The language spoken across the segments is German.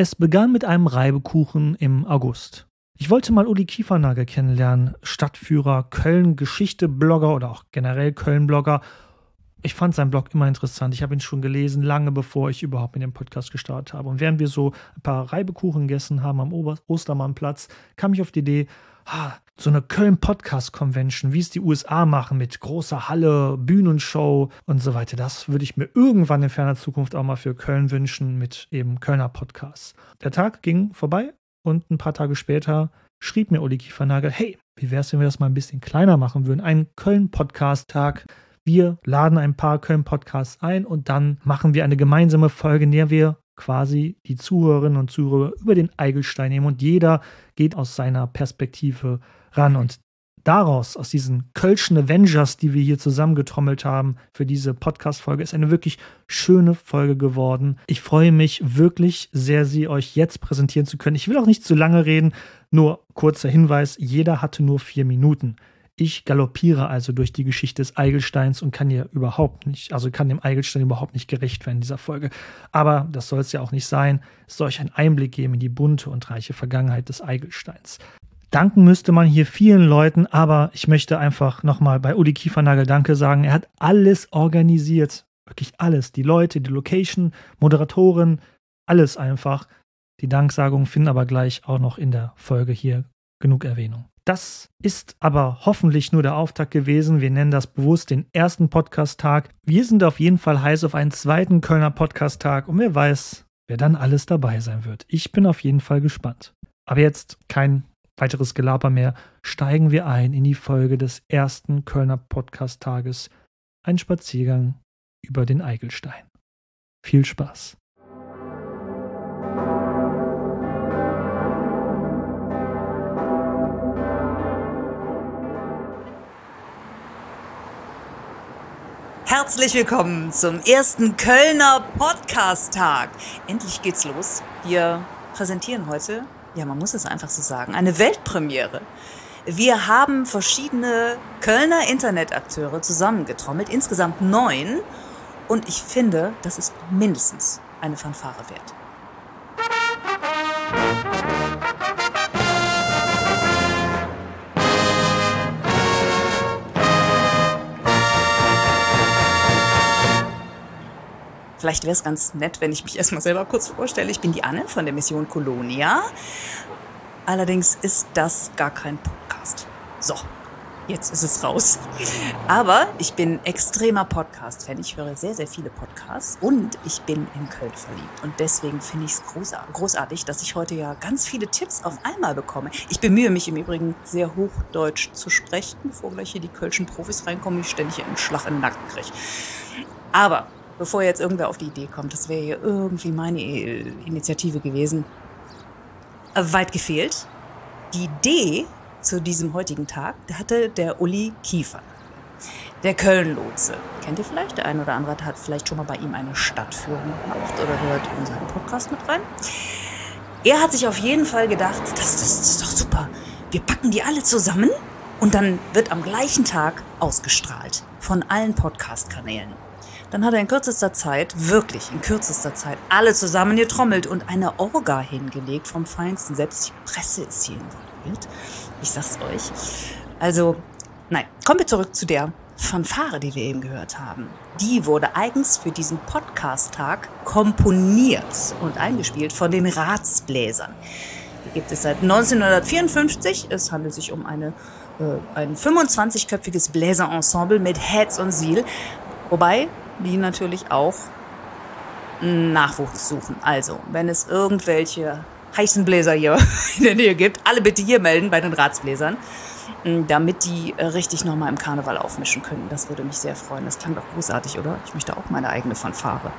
Es begann mit einem Reibekuchen im August. Ich wollte mal Uli Kiefernagel kennenlernen, Stadtführer, Köln-Geschichte-Blogger oder auch generell Köln-Blogger. Ich fand seinen Blog immer interessant. Ich habe ihn schon gelesen, lange bevor ich überhaupt mit dem Podcast gestartet habe. Und während wir so ein paar Reibekuchen gegessen haben am Ostermannplatz, kam ich auf die Idee, so eine Köln-Podcast-Convention, wie es die USA machen, mit großer Halle, Bühnenshow und so weiter. Das würde ich mir irgendwann in ferner Zukunft auch mal für Köln wünschen, mit eben Kölner Podcasts. Der Tag ging vorbei und ein paar Tage später schrieb mir Uli Kiefernagel, hey, wie wäre es, wenn wir das mal ein bisschen kleiner machen würden? Einen Köln-Podcast-Tag. Wir laden ein paar Köln-Podcasts ein und dann machen wir eine gemeinsame Folge, in der wir quasi die Zuhörerinnen und Zuhörer über den Eigelstein nehmen und jeder geht aus seiner Perspektive ran. Und daraus, aus diesen Kölschen Avengers, die wir hier zusammengetrommelt haben für diese Podcast-Folge, ist eine wirklich schöne Folge geworden. Ich freue mich wirklich sehr, sie euch jetzt präsentieren zu können. Ich will auch nicht zu lange reden, nur kurzer Hinweis, jeder hatte nur 4 Minuten. Ich galoppiere also durch die Geschichte des Eigelsteins und kann dem Eigelstein überhaupt nicht gerecht werden in dieser Folge. Aber das soll es ja auch nicht sein. Es soll euch einen Einblick geben in die bunte und reiche Vergangenheit des Eigelsteins. Danken müsste man hier vielen Leuten, aber ich möchte einfach nochmal bei Uli Kiefernagel Danke sagen. Er hat alles organisiert, wirklich alles. Die Leute, die Location, Moderatoren, alles einfach. Die Danksagungen finden aber gleich auch noch in der Folge hier genug Erwähnung. Das ist aber hoffentlich nur der Auftakt gewesen. Wir nennen das bewusst den ersten Podcast-Tag. Wir sind auf jeden Fall heiß auf einen zweiten Kölner Podcast-Tag und wer weiß, wer dann alles dabei sein wird. Ich bin auf jeden Fall gespannt. Aber jetzt kein weiteres Gelaber mehr. Steigen wir ein in die Folge des ersten Kölner Podcast-Tages. Ein Spaziergang über den Eigelstein. Viel Spaß. Herzlich willkommen zum ersten Kölner Podcast-Tag. Endlich geht's los. Wir präsentieren heute, ja, man muss es einfach so sagen, eine Weltpremiere. Wir haben verschiedene Kölner Internetakteure zusammengetrommelt, insgesamt 9. Und ich finde, das ist mindestens eine Fanfare wert. Vielleicht wäre es ganz nett, wenn ich mich erstmal selber kurz vorstelle. Ich bin die Anne von der Mission Colonia. Allerdings ist das gar kein Podcast. So, jetzt ist es raus. Aber ich bin extremer Podcast-Fan. Ich höre sehr, sehr viele Podcasts und ich bin in Köln verliebt. Und deswegen finde ich es großartig, dass ich heute ja ganz viele Tipps auf einmal bekomme. Ich bemühe mich im Übrigen sehr hochdeutsch zu sprechen, bevor gleich hier die kölschen Profis reinkommen, die ständig einen Schlag in den Nacken kriege. Aber bevor jetzt irgendwer auf die Idee kommt, das wäre hier irgendwie meine Initiative gewesen, weit gefehlt. Die Idee zu diesem heutigen Tag, da hatte der Uli Kiefernagel, der Köln-Lotse. Kennt ihr vielleicht? Der eine oder andere hat vielleicht schon mal bei ihm eine Stadtführung gemacht oder hört in seinen Podcast mit rein. Er hat sich auf jeden Fall gedacht, das ist doch super. Wir packen die alle zusammen und dann wird am gleichen Tag ausgestrahlt von allen Podcast-Kanälen. Dann hat er in kürzester Zeit, wirklich in kürzester Zeit, alle zusammengetrommelt und eine Orga hingelegt vom Feinsten. Selbst die Presse ist hier involviert. Ich sag's euch. Also, nein, kommen wir zurück zu der Fanfare, die wir eben gehört haben. Die wurde eigens für diesen Podcast-Tag komponiert und eingespielt von den Ratsbläsern. Die gibt es seit 1954. Es handelt sich um ein 25-köpfiges Bläserensemble mit Herz und Ziel. Wobei die natürlich auch Nachwuchs suchen. Also, wenn es irgendwelche heißen Bläser hier in der Nähe gibt, alle bitte hier melden bei den Ratsbläsern, damit die richtig nochmal im Karneval aufmischen können. Das würde mich sehr freuen. Das klang doch großartig, oder? Ich möchte auch meine eigene Fanfare.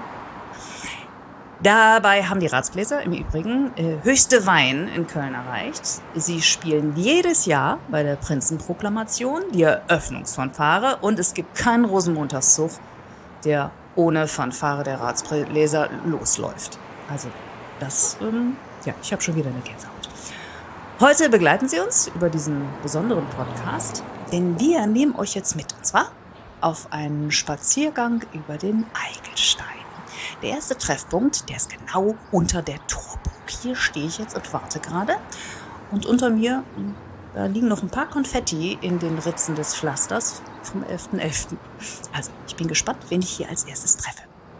Dabei haben die Ratsbläser im Übrigen höchste Wein in Köln erreicht. Sie spielen jedes Jahr bei der Prinzenproklamation die Eröffnungsfanfare und es gibt keinen Rosenmontagszug, der ohne Fanfare der Ratsbläser losläuft. Also das, ich habe schon wieder eine Gänsehaut. Heute begleiten Sie uns über diesen besonderen Podcast, denn wir nehmen euch jetzt mit, und zwar auf einen Spaziergang über den Eigelstein. Der erste Treffpunkt, der ist genau unter der Torburg hier stehe ich jetzt und warte gerade. Und unter mir da liegen noch ein paar Konfetti in den Ritzen des Pflasters vom 11.11. Also, ich bin gespannt, wen ich hier als erstes treffe.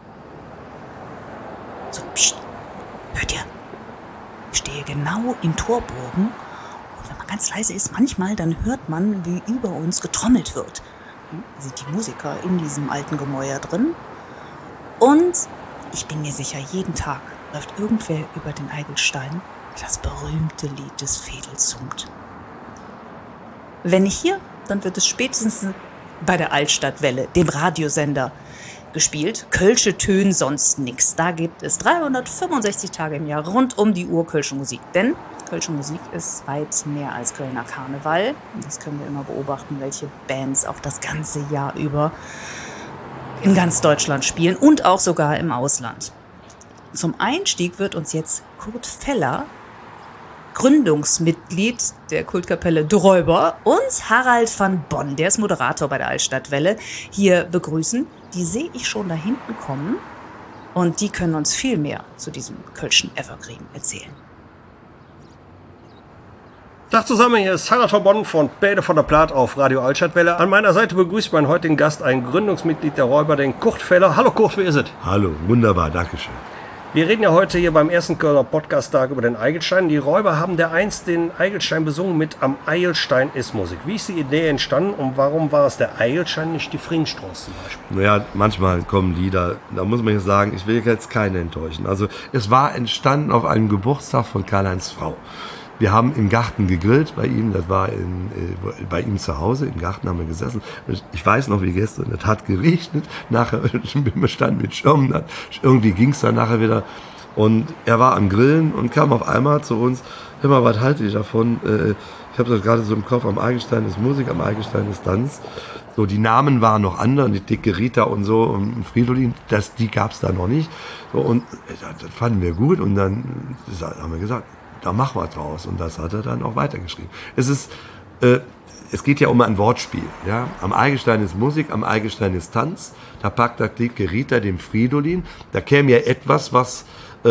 So, psst. Hört ihr? Ich stehe genau im Torbogen. Und wenn man ganz leise ist, manchmal, dann hört man, wie über uns getrommelt wird. Sind die Musiker in diesem alten Gemäuer drin. Und ich bin mir sicher, jeden Tag läuft irgendwer über den Eigelstein, der das berühmte Lied des Fedels summt. Wenn nicht hier, dann wird es spätestens bei der Altstadtwelle, dem Radiosender, gespielt. Kölsche Töne, sonst nix. Da gibt es 365 Tage im Jahr rund um die Uhr Kölsche Musik. Denn Kölsche Musik ist weit mehr als Kölner Karneval. Das können wir immer beobachten, welche Bands auch das ganze Jahr über in ganz Deutschland spielen und auch sogar im Ausland. Zum Einstieg wird uns jetzt Kurt Feller, Gründungsmitglied der Kultkapelle Dräuber, und Harald van Bonn, der ist Moderator bei der Altstadtwelle, hier begrüßen. Die sehe ich schon da hinten kommen und die können uns viel mehr zu diesem Kölschen Evergreen erzählen. Tag zusammen, hier ist Harald van Bonn von Bäde von der Plaat auf Radio Altstadtwelle. An meiner Seite begrüßt meinen heutigen Gast, ein Gründungsmitglied der Räuber, den Kurt Feller. Hallo Kurt, wie ist es? Hallo, wunderbar, danke schön. Wir reden ja heute hier beim ersten Kölner Podcast-Tag über den Eigelstein. Die Räuber haben dereinst den Eigelstein besungen mit Am Eigelstein ist Musik. Wie ist die Idee entstanden und warum war es der Eigelstein, nicht die Fringstraße zum Beispiel? Naja, manchmal kommen Lieder, da muss man jetzt sagen, ich will jetzt keinen enttäuschen. Also es war entstanden auf einem Geburtstag von Karl-Heinz Frau. Wir haben im Garten gegrillt bei ihm, das war bei ihm zu Hause, im Garten haben wir gesessen. Ich weiß noch wie gestern, es hat geregnet, nachher wir standen mit Schirmen, irgendwie ging es dann nachher wieder. Und er war am Grillen und kam auf einmal zu uns, hör mal, was halte ich davon? Ich habe das gerade so im Kopf, am Eigelstein ist Musik, am Eigelstein ist Tanz. So, die Namen waren noch andere, die dicke Rita und so und Fridolin, die gab es da noch nicht. So, und das fanden wir gut und dann haben wir gesagt, da machen wir draus. Und das hat er dann auch weitergeschrieben. Es geht ja um ein Wortspiel. Ja? Am Eigelstein ist Musik, am Eigelstein ist Tanz. Da packt der dicke Rita dem Fridolin. Da käme ja etwas, was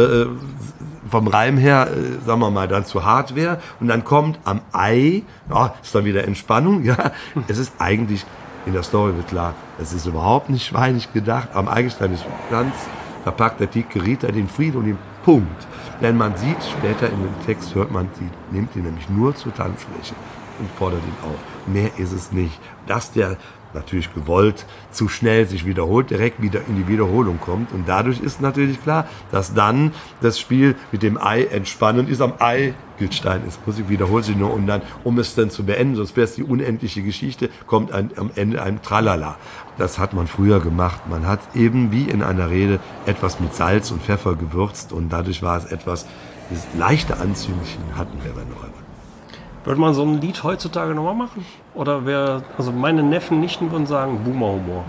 vom Reim her, sagen wir mal, dann zu hart wäre. Und dann kommt am Ei, ja, ist dann wieder Entspannung. Ja? Es ist eigentlich, in der Story wird klar, es ist überhaupt nicht schweinig gedacht. Am Eigelstein ist Tanz. Da packt der dicke Rita den Fridolin. Punkt. Denn man sieht später in dem Text, hört man, sie nimmt ihn nämlich nur zur Tanzfläche und fordert ihn auf. Mehr ist es nicht. Dass der natürlich gewollt zu schnell sich wiederholt, direkt wieder in die Wiederholung kommt. Und dadurch ist natürlich klar, dass dann das Spiel mit dem Ei entspannend ist. Am Eigelstein ist Musik, wiederholt sich nur und dann, um es dann zu beenden, sonst wäre es die unendliche Geschichte, kommt am Ende ein Tralala. Das hat man früher gemacht. Man hat eben wie in einer Rede etwas mit Salz und Pfeffer gewürzt und dadurch war es etwas, das leichte Anzüngchen hatten wir bei den Räubern. Würde man so ein Lied heutzutage nochmal machen? Oder also meine Neffen, Nichten würden sagen, Boomer-Humor.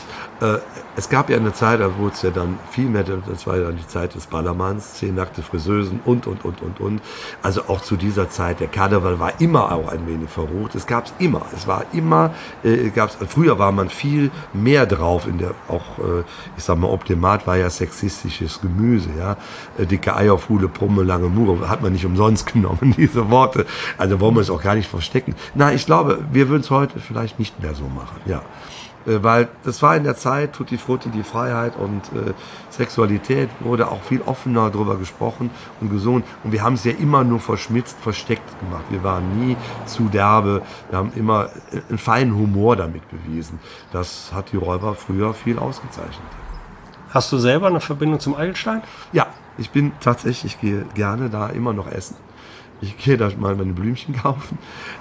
Es gab ja eine Zeit, da wurde es ja dann viel mehr, das war ja dann die Zeit des Ballermanns, 10 nackte Friseusen und. Also auch zu dieser Zeit, der Karneval war immer auch ein wenig verrucht. Es gab es immer. Es war immer, früher war man viel mehr drauf ich sag mal, auf dem Markt war ja sexistisches Gemüse, ja. Dicke Eier, Fuhle, Brumme, lange Mure, hat man nicht umsonst genommen, diese Worte. Also wollen wir es auch gar nicht verstecken. Nein, ich glaube, wir würden es heute vielleicht nicht mehr so machen, ja. Weil das war in der Zeit, Tutti Frutti, die Freiheit und Sexualität wurde auch viel offener drüber gesprochen und gesungen. Und wir haben es ja immer nur verschmitzt, versteckt gemacht. Wir waren nie zu derbe. Wir haben immer einen feinen Humor damit bewiesen. Das hat die Räuber früher viel ausgezeichnet. Hast du selber eine Verbindung zum Eigelstein? Ja, ich gehe gerne da immer noch essen. Ich gehe da mal meine Blümchen kaufen.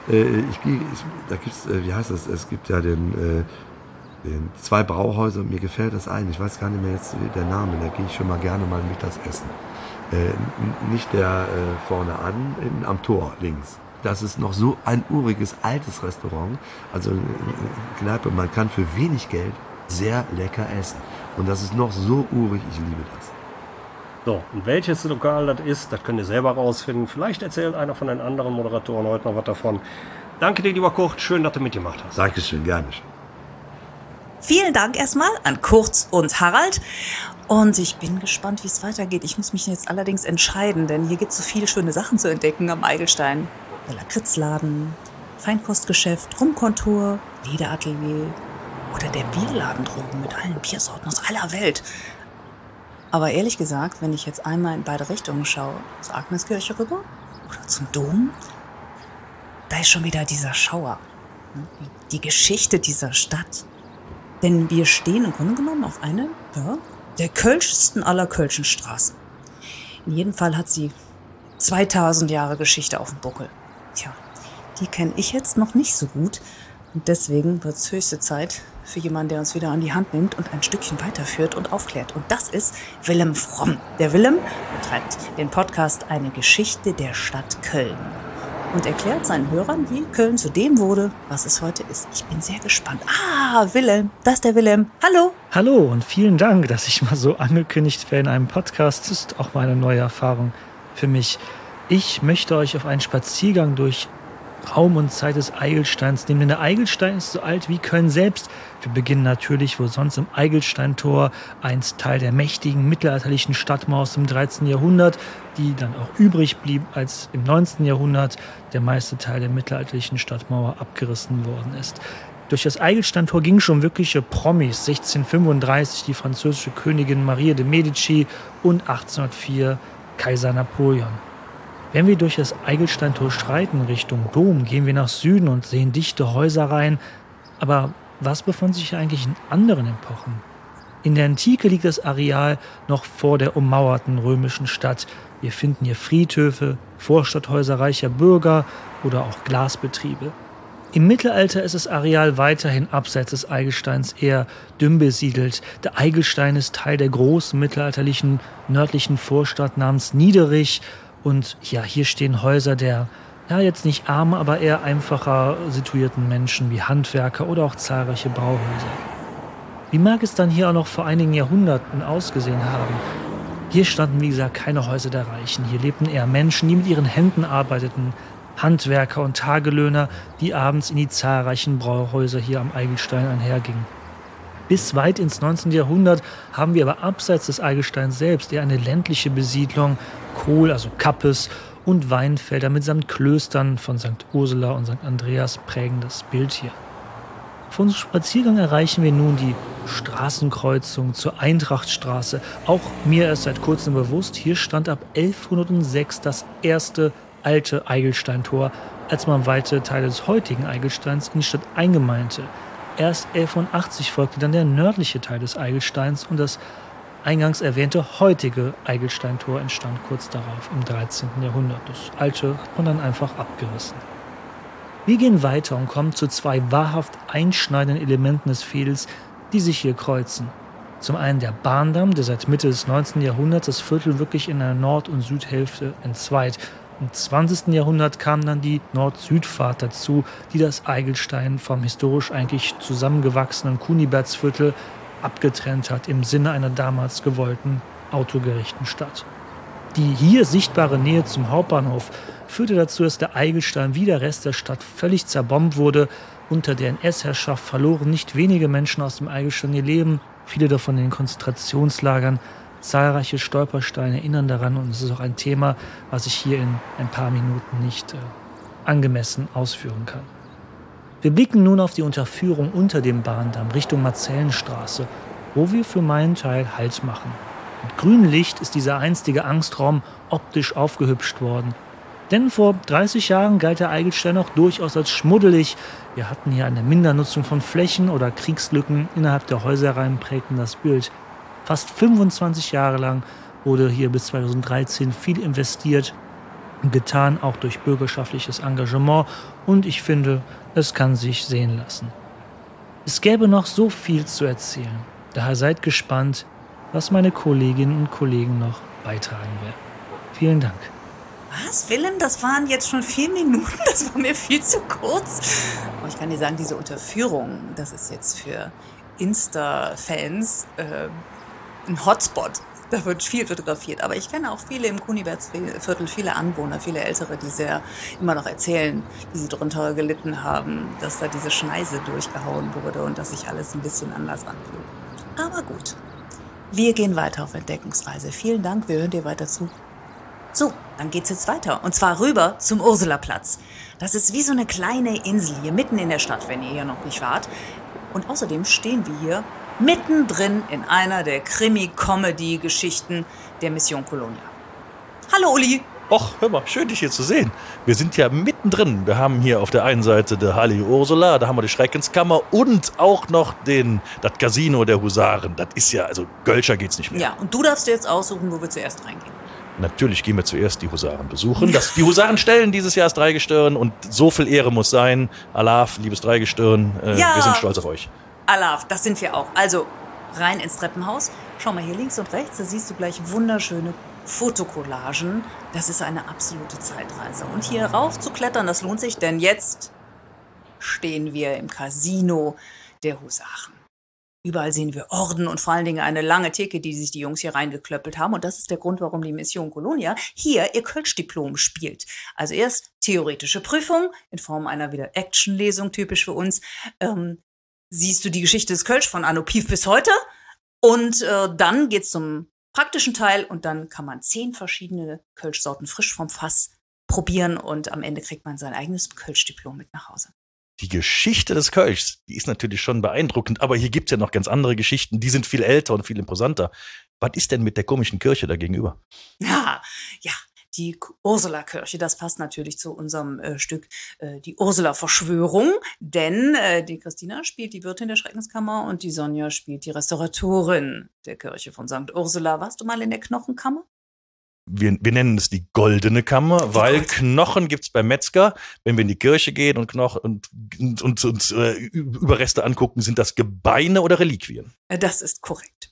Da gibt's, wie heißt das? Es gibt ja den 2 Brauhäuser, mir gefällt das ein. Ich weiß gar nicht mehr jetzt der Name, da gehe ich schon mal gerne mal mittags essen. Nicht der vorne am Tor links. Das ist noch so ein uriges, altes Restaurant, also eine Kneipe, man kann für wenig Geld sehr lecker essen. Und das ist noch so urig, ich liebe das. So, und welches Lokal das ist, das könnt ihr selber rausfinden. Vielleicht erzählt einer von den anderen Moderatoren heute noch was davon. Danke dir, lieber Kurt, schön, dass du mitgemacht hast. Dankeschön, gerne schön. vielen Dank erstmal an Kurt und Harald. Und ich bin gespannt, wie es weitergeht. Ich muss mich jetzt allerdings entscheiden, denn hier gibt es so viele schöne Sachen zu entdecken am Eigelstein. Der Lakritzladen, Feinkostgeschäft, Rumkontur, Lederatelier oder der Bierladen drüben mit allen Biersorten aus aller Welt. Aber ehrlich gesagt, wenn ich jetzt einmal in beide Richtungen schaue, zur Agneskirche rüber oder zum Dom, da ist schon wieder dieser Schauer. Die Geschichte dieser Stadt. Denn wir stehen im Grunde genommen auf einer der kölschsten aller kölschen Straßen. In jedem Fall hat sie 2000 Jahre Geschichte auf dem Buckel. Tja, die kenne ich jetzt noch nicht so gut. Und deswegen wird es höchste Zeit für jemanden, der uns wieder an die Hand nimmt und ein Stückchen weiterführt und aufklärt. Und das ist Willem Fromm. Der Willem betreibt den Podcast Eine Geschichte der Stadt Köln und erklärt seinen Hörern, wie Köln zu dem wurde, was es heute ist. Ich bin sehr gespannt. Willem, das ist der Willem. Hallo. Hallo und vielen Dank, dass ich mal so angekündigt werde in einem Podcast. Das ist auch mal eine neue Erfahrung für mich. Ich möchte euch auf einen Spaziergang durch Raum und Zeit des Eigelsteins nehmen, denn der Eigelstein ist so alt wie Köln selbst. Wir beginnen natürlich, wo sonst im Eigelsteintor, einst Teil der mächtigen mittelalterlichen Stadtmauer aus dem 13. Jahrhundert, die dann auch übrig blieb, als im 19. Jahrhundert der meiste Teil der mittelalterlichen Stadtmauer abgerissen worden ist. Durch das Eigelsteintor gingen schon wirkliche Promis, 1635 die französische Königin Maria de Medici und 1804 Kaiser Napoleon. Wenn wir durch das Eigelsteintor schreiten Richtung Dom, gehen wir nach Süden und sehen dichte Häuserreihen. Aber was befand sich eigentlich in anderen Epochen? In der Antike liegt das Areal noch vor der ummauerten römischen Stadt. Wir finden hier Friedhöfe, Vorstadthäuser reicher Bürger oder auch Glasbetriebe. Im Mittelalter ist das Areal weiterhin abseits des Eigelsteins eher dünn besiedelt. Der Eigelstein ist Teil der großen mittelalterlichen nördlichen Vorstadt namens Niederich. Und ja, hier stehen Häuser der, jetzt nicht armen, aber eher einfacher situierten Menschen wie Handwerker oder auch zahlreiche Brauhäuser. Wie mag es dann hier auch noch vor einigen Jahrhunderten ausgesehen haben? Hier standen, wie gesagt, keine Häuser der Reichen. Hier lebten eher Menschen, die mit ihren Händen arbeiteten, Handwerker und Tagelöhner, die abends in die zahlreichen Brauhäuser hier am Eigelstein einhergingen. Bis weit ins 19. Jahrhundert haben wir aber abseits des Eigelsteins selbst eher eine ländliche Besiedlung, Kohl, also Kappes und Weinfelder mitsamt Klöstern von St. Ursula und St. Andreas prägen das Bild hier. Auf unserem Spaziergang erreichen wir nun die Straßenkreuzung zur Eintrachtstraße. Auch mir ist seit kurzem bewusst, hier stand ab 1106 das erste alte Eigelsteintor, als man weite Teile des heutigen Eigelsteins in die Stadt eingemeinte. Erst 1180 folgte dann der nördliche Teil des Eigelsteins und das eingangs erwähnte heutige Eigelsteintor entstand kurz darauf im 13. Jahrhundert. Das alte hat man dann einfach abgerissen. Wir gehen weiter und kommen zu zwei wahrhaft einschneidenden Elementen des Veedels, die sich hier kreuzen. Zum einen der Bahndamm, der seit Mitte des 19. Jahrhunderts das Viertel wirklich in einer Nord- und Südhälfte entzweit. Im 20. Jahrhundert kam dann die Nord-Süd-Fahrt dazu, die das Eigelstein vom historisch eigentlich zusammengewachsenen Kunibertsviertel abgetrennt hat im Sinne einer damals gewollten autogerechten Stadt. Die hier sichtbare Nähe zum Hauptbahnhof führte dazu, dass der Eigelstein wie der Rest der Stadt völlig zerbombt wurde. Unter der NS-Herrschaft verloren nicht wenige Menschen aus dem Eigelstein ihr Leben, viele davon in den Konzentrationslagern. Zahlreiche Stolpersteine erinnern daran und es ist auch ein Thema, was ich hier in ein paar Minuten nicht angemessen ausführen kann. Wir blicken nun auf die Unterführung unter dem Bahndamm Richtung Marzellenstraße, wo wir für meinen Teil Halt machen. Mit grünem Licht ist dieser einstige Angstraum optisch aufgehübscht worden. Denn vor 30 Jahren galt der Eigelstein auch durchaus als schmuddelig. Wir hatten hier eine Mindernutzung von Flächen oder Kriegslücken innerhalb der Häuserreihen prägten das Bild. Fast 25 Jahre lang wurde hier bis 2013 viel investiert und getan, auch durch bürgerschaftliches Engagement. Und ich finde, es kann sich sehen lassen. Es gäbe noch so viel zu erzählen. Daher seid gespannt, was meine Kolleginnen und Kollegen noch beitragen werden. Vielen Dank. Was, Willem? Das waren jetzt schon 4 Minuten. Das war mir viel zu kurz. Aber ich kann dir sagen, diese Unterführung, das ist jetzt für Insta-Fans ein Hotspot. Da wird viel fotografiert. Aber ich kenne auch viele im Kunibertsviertel, viele Anwohner, viele Ältere, die immer noch erzählen, wie sie darunter gelitten haben, dass da diese Schneise durchgehauen wurde und dass sich alles ein bisschen anders anfühlt. Aber gut, wir gehen weiter auf Entdeckungsreise. Vielen Dank, wir hören dir weiter zu. So, dann geht's jetzt weiter. Und zwar rüber zum Ursulaplatz. Das ist wie so eine kleine Insel hier mitten in der Stadt, wenn ihr hier noch nicht wart. Und außerdem stehen wir hier mittendrin in einer der Krimi-Comedy-Geschichten der Mission Colonia. Hallo Uli! Och, hör mal, schön dich hier zu sehen. Wir sind ja mittendrin. Wir haben hier auf der einen Seite die heilige Ursula, da haben wir die Schreckenskammer und auch noch das Casino der Husaren. Das ist ja, also Gölscher geht's nicht mehr. Ja, und du darfst dir jetzt aussuchen, wo wir zuerst reingehen. Natürlich gehen wir zuerst die Husaren besuchen. Die Husaren stellen dieses Jahr das Dreigestirn und so viel Ehre muss sein. Alaf, liebes Dreigestirn, wir sind stolz auf euch. Alaf, das sind wir auch. Also rein ins Treppenhaus. Schau mal hier links und rechts, da siehst du gleich wunderschöne Fotokollagen. Das ist eine absolute Zeitreise. Und hier rauf zu klettern, das lohnt sich, denn jetzt stehen wir im Casino der Husaren. Überall sehen wir Orden und vor allen Dingen eine lange Theke, die sich die Jungs hier reingeklöppelt haben. Und das ist der Grund, warum die Mission Colonia hier ihr Kölsch-Diplom spielt. Also erst theoretische Prüfung in Form einer wieder Action-Lesung, typisch für uns. Siehst du die Geschichte des Kölsch von Anno Pief bis heute. Und dann geht's zum praktischen Teil und dann kann man 10 verschiedene Kölschsorten frisch vom Fass probieren und am Ende kriegt man sein eigenes Kölsch-Diplom mit nach Hause. Die Geschichte des Kölschs, die ist natürlich schon beeindruckend, aber hier gibt's ja noch ganz andere Geschichten, die sind viel älter und viel imposanter. Was ist denn mit der komischen Kirche da gegenüber? Ja, die Ursula-Kirche, das passt natürlich zu unserem Stück die Ursula-Verschwörung, denn die Christina spielt die Wirtin der Schreckenskammer und die Sonja spielt die Restauratorin der Kirche von St. Ursula. Warst du mal in der Knochenkammer? Wir nennen es die goldene Kammer, weil Knochen gibt's beim Metzger. Wenn wir in die Kirche gehen und Knochen und uns Überreste angucken, sind das Gebeine oder Reliquien? Das ist korrekt.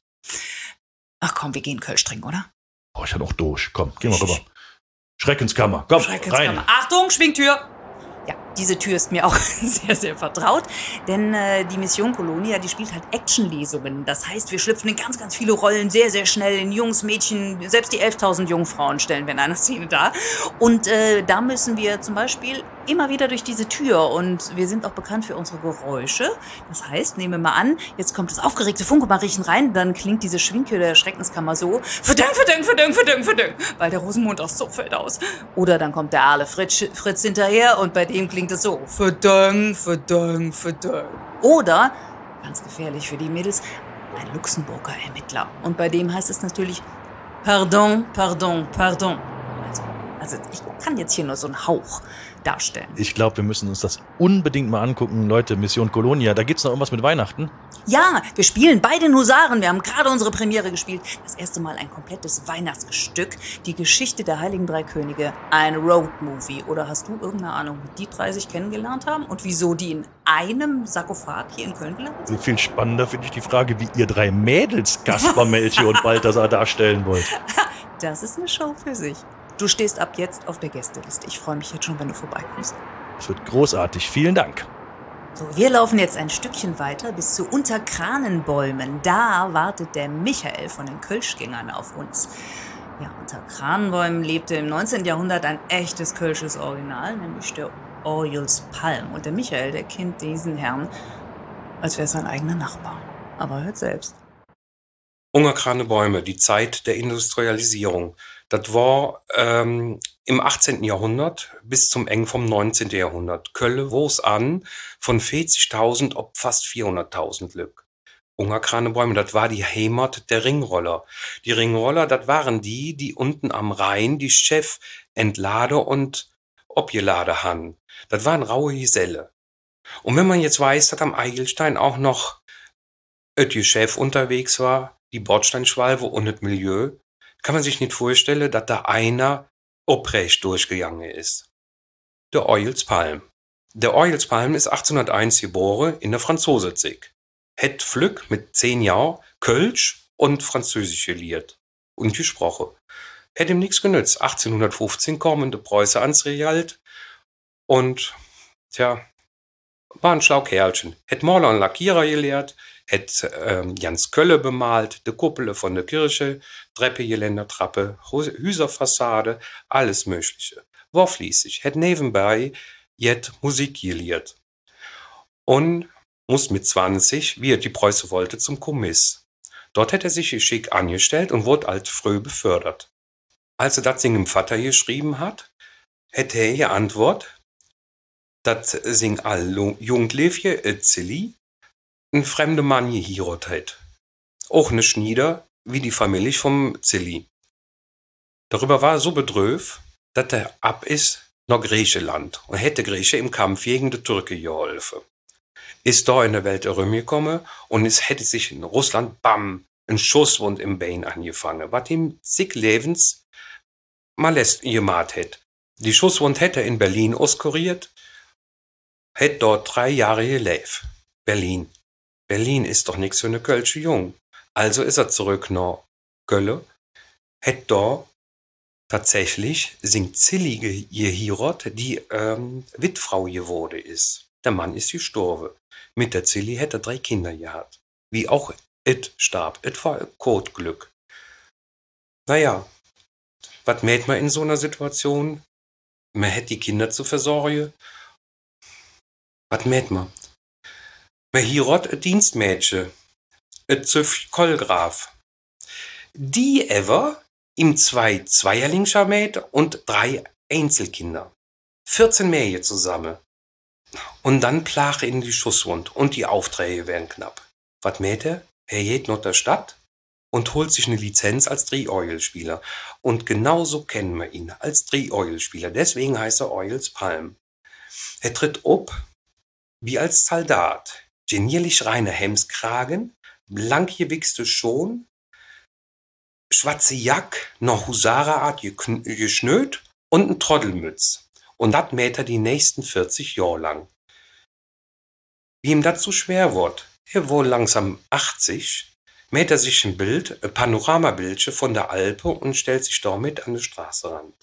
Ach komm, wir gehen Kölsch trinken, oder? Oh, ich hab noch durch. Komm, geh mal rüber. Schreckenskammer, komm, rein. Achtung, Schwingtür! Ja, diese Tür ist mir auch sehr, sehr vertraut, denn die Mission Colonia, die spielt halt Actionlesungen. Das heißt, wir schlüpfen in ganz, ganz viele Rollen sehr, sehr schnell in Jungs, Mädchen, selbst die 11.000 Jungfrauen stellen wir in einer Szene dar. Und da müssen wir zum Beispiel immer wieder durch diese Tür und wir sind auch bekannt für unsere Geräusche. Das heißt, nehmen wir mal an, jetzt kommt das aufgeregte Funkemariechen rein, dann klingt diese Schwingtür der Schreckenskammer so, verdünk, verdünk, verdünk, verdünk, verdünk, weil der Rosenmond aus so fällt aus. Oder dann kommt der Aale Fritz hinterher und bei dem klingt es so, verdünk, verdünk, verdünk. Oder, ganz gefährlich für die Mädels, ein Luxemburger Ermittler. Und bei dem heißt es natürlich, pardon, pardon, pardon. Also ich kann jetzt hier nur so einen Hauch darstellen. Ich glaube, wir müssen uns das unbedingt mal angucken. Leute, Mission Colonia, da gibt's noch irgendwas mit Weihnachten? Ja, wir spielen bei den Husaren. Wir haben gerade unsere Premiere gespielt. Das erste Mal ein komplettes Weihnachtsstück. Die Geschichte der Heiligen Drei Könige. Ein Roadmovie. Oder hast du irgendeine Ahnung, wie die 3 sich kennengelernt haben? Und wieso die in einem Sarkophag hier in Köln gelandet sind? Viel spannender finde ich die Frage, wie ihr 3 Mädels, Kaspar, Melchior und Balthasar, darstellen wollt. Das ist eine Show für sich. Du stehst ab jetzt auf der Gästeliste. Ich freue mich jetzt schon, wenn du vorbeikommst. Das wird großartig. Vielen Dank. So, wir laufen jetzt ein Stückchen weiter bis zu Unterkranenbäumen. Da wartet der Michael von den Kölschgängern auf uns. Ja, unter Kranenbäumen lebte im 19. Jahrhundert ein echtes kölsches Original, nämlich der Orjuls Palm. Und der Michael, der kennt diesen Herrn, als wäre es sein eigener Nachbar. Aber hört selbst. Unterkranenbäume, die Zeit der Industrialisierung. Das war im 18. Jahrhundert bis zum Ende vom 19. Jahrhundert. Köln wuchs an von 40.000 auf fast 400.000 Lück. Unterkranenbäume, das war die Heimat der Ringroller. Die Ringroller, das waren die unten am Rhein die Chef entlade und obgelade han. Das waren raue Geselle. Und wenn man jetzt weiß, dass am Eigelstein auch noch Chef unterwegs war, die Bordsteinschwalbe und das Milieu, kann man sich nicht vorstellen, dass da einer oprecht durchgegangen ist. Der Orjuls Palm. Der Orjuls Palm ist 1801 geboren in der Franzosenzig. Het Flück mit 10 Jahren Kölsch und Französisch gelehrt und gesprochen. Hätt ihm nichts genützt. 1815 kommen die Preuße ans Realt und, war ein schlau Kerlchen. Hätt Maler und Lackierer gelehrt, hat Jans Kölle bemalt, die Kuppel von der Kirche, Treppe, Geländer, Trappe, Hüserfassade, alles Mögliche. War fließig, hat nebenbei jet Musik gelehrt. Und muss mit 20, wie er die Preuße wollte, zum Kommiss. Dort hat er sich schick angestellt und wurde alt früh befördert. Als er das seinem Vater geschrieben hat, hätte er geantwortet, dass sing all Jugendliche Zilli ein fremder Mann geheiratet hat. Auch ne Schnieder wie die Familie vom Zilli. Darüber war er so bedröv, dass er ab ist nach Griechenland und hätte Grieche im Kampf gegen die Türke geholfen. Ist da in der Welt herumgekommen und es hätte sich in Russland, bam, ein Schusswund im Bein angefangen, was ihm zig Lebens Malest gemacht hätte. Die Schusswund hätte er in Berlin auskuriert, hätte dort 3 Jahre gelebt. Berlin. Berlin ist doch nix für eine Kölsche Jung. Also ist er zurück nach Kölle, hätte da tatsächlich sing Zilli geheiratet, die Witfrau geworden ist. Der Mann ist gestorben. Mit der Zilli hätte er 3 Kinder gehabt. Wie auch et starb. Et war Kotglück. Naja, was mäht man in so einer Situation? Man hätte die Kinder zu versorgen. Was mäht man? Man heiratet et Dienstmädchen. Et Züff Kollgraf. Die ever ihm 2 Zweierlingscher mäht und 3 Einzelkinder. 14 Mähe zusammen. Und dann plach in die Schusswund und die Aufträge werden knapp. Was mäht er? Er geht nach der Stadt und holt sich eine Lizenz als Dreh-Orgelspieler. Und genauso kennen wir ihn, als Dreh-Orgelspieler. Deswegen heißt er Orgels Palm. Er tritt ob wie als Soldat. Genierlich reine Hemskragen, blank gewichste Schon, schwarze Jack, noch Husareart geschnöt und ein Trottelmütz. Und das mäht er die nächsten 40 Jahre lang. Wie ihm das so schwer wird, er wohl langsam 80, mäht er sich ein Bild, ein Panoramabildchen von der Alpe und stellt sich damit an den Straßenrand.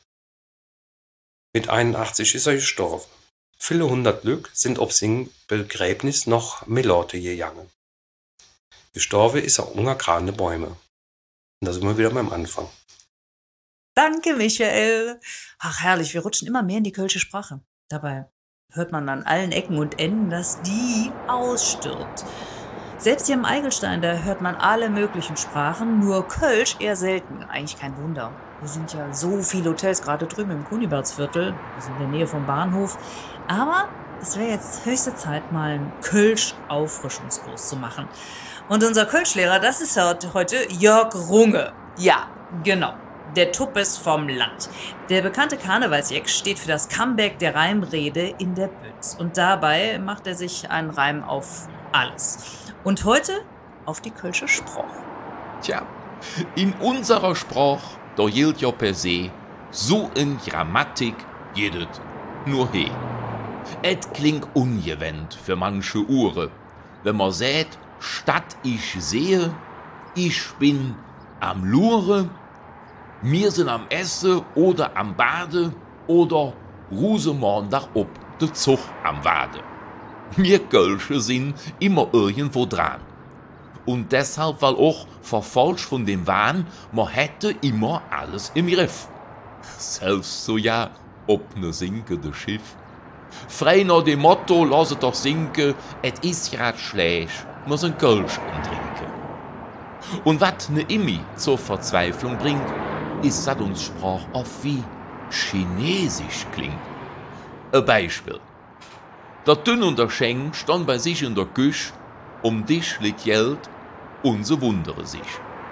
Mit 81 ist er gestorben. Viele 100 Lück sind ob sein Begräbnis noch Melorte gegangen. Gestorben ist er unter grane Bäume. Und da sind wir wieder beim Anfang. Danke, Michael. Ach, herrlich, wir rutschen immer mehr in die kölsche Sprache. Dabei hört man an allen Ecken und Enden, dass die ausstirbt. Selbst hier im Eigelstein, da hört man alle möglichen Sprachen, nur Kölsch eher selten. Eigentlich kein Wunder. Wir sind ja so viele Hotels, gerade drüben im Kunibertsviertel, wir sind in der Nähe vom Bahnhof. Aber es wäre jetzt höchste Zeit, mal einen Kölsch-Auffrischungskurs zu machen. Und unser Kölschlehrer, das ist heute Jörg Runge. Ja, genau. Der Tuppes vom Land. Der bekannte Karnevalsjeck steht für das Comeback der Reimrede in der Bütz. Und dabei macht er sich einen Reim auf alles. Und heute auf die kölsche Sprach. Tja, in unserer Sprach, da gilt ja per se, so in Grammatik jedet nur he. Et klingt ungewöhnt für manche Ohren, wenn man sagt, statt ich sehe, ich bin am Lure, wir sind am Essen oder am Bade oder Rosemondach ob de Zug am Wade. Wir Kölsche sind immer irgendwo dran. Und deshalb, weil auch verfolgt von dem Wahn, man hätte immer alles im Griff. Selbst so ja, ob ne sinkende Schiff. Frei nach dem Motto, lasset doch sinken, et is grad schlecht, muss ein Kölsch trinken. Und wat ne Immi zur Verzweiflung bringt, ist, dass uns Sprach oft wie Chinesisch klingt. Ein Beispiel. Der Dünn und der Scheng stand bei sich in der Küche, Tisch liegt Geld, und sie wundere sich.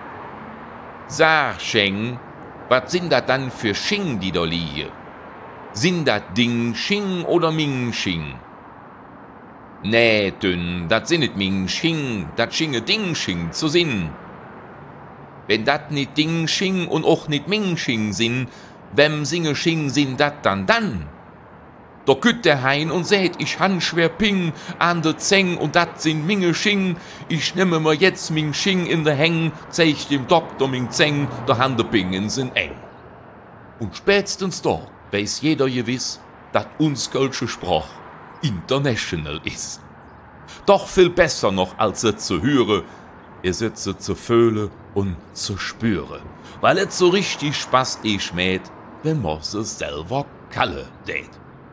Sag, Scheng, was sind das dann für Sching, die da liegen? Sind das Ding Sching oder Ming Sching? Nee, Dünn, das sind nicht Ming Sching, das Schinge Ding Sching zu Sinn. Wenn dat nicht Ding Sching und auch nicht Ming Sching sind, wem singe Sching sind dat dann? Da kütt der Hein und sät, ich han schwer Ping an de Zeng und dat sind Minge Sching. Ich nehme mir jetzt Ming Sching in de Häng, zeig dem Doktor Ming Zeng, da han de Pingen sind eng. Und spätestens da weiß jeder gewiss, dat uns kölsche Sprach international ist. Doch viel besser noch, als es zu hören, ist es zu fühlen und zu spüren. Weil es so richtig Spaß schmäht, wenn man es selber kalle dät.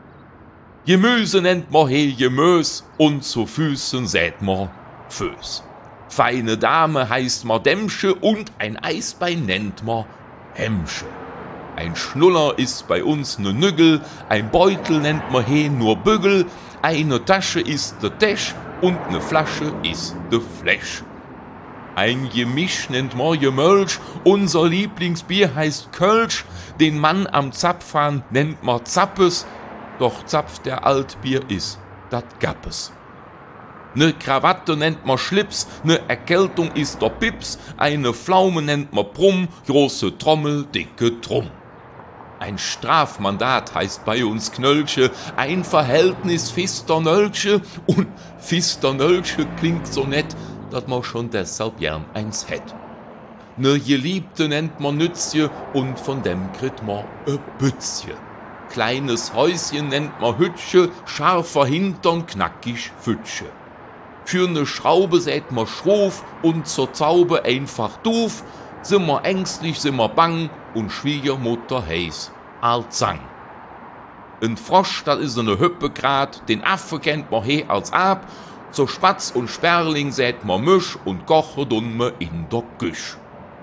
Gemüse nennt man Gemüse und zu Füßen sät man Föß. Feine Dame heißt man Dämmsche und ein Eisbein nennt man Hemmsche. Ein Schnuller ist bei uns ne Nüggel, ein Beutel nennt man nur Bügel, eine Tasche ist de Täsch und ne Flasche ist de Fläsch. Ein Gemisch nennt man Gemölsch, unser Lieblingsbier heißt Kölsch, den Mann am Zapfhahn nennt man Zappes, doch Zapf der Altbier ist dat Gappes. Ne Krawatte nennt man Schlips, ne Erkältung ist der Pips, eine Pflaume nennt man Brumm, große Trommel, dicke Trumm. Ein Strafmandat heißt bei uns Knölsche, ein Verhältnis Fisternölsche und Fisternölsche klingt so nett, dass man schon deshalb gern eins hätt. Ne Geliebte nennt man Nützje und von dem kriegt man e Bützje. Kleines Häuschen nennt man Hütsche, scharfer Hintern, knackig Fütsche. Für ne Schraube sät man Schrof und zur Zaube einfach doof, sind wir ängstlich, sind wir bang und Schwiegermutter heiß Alzang. Ein Frosch, das is ne Hüppe grad, den Affe kennt man als Ab, zur Spatz und Sperling sät man Misch und koche dumme in der Küche.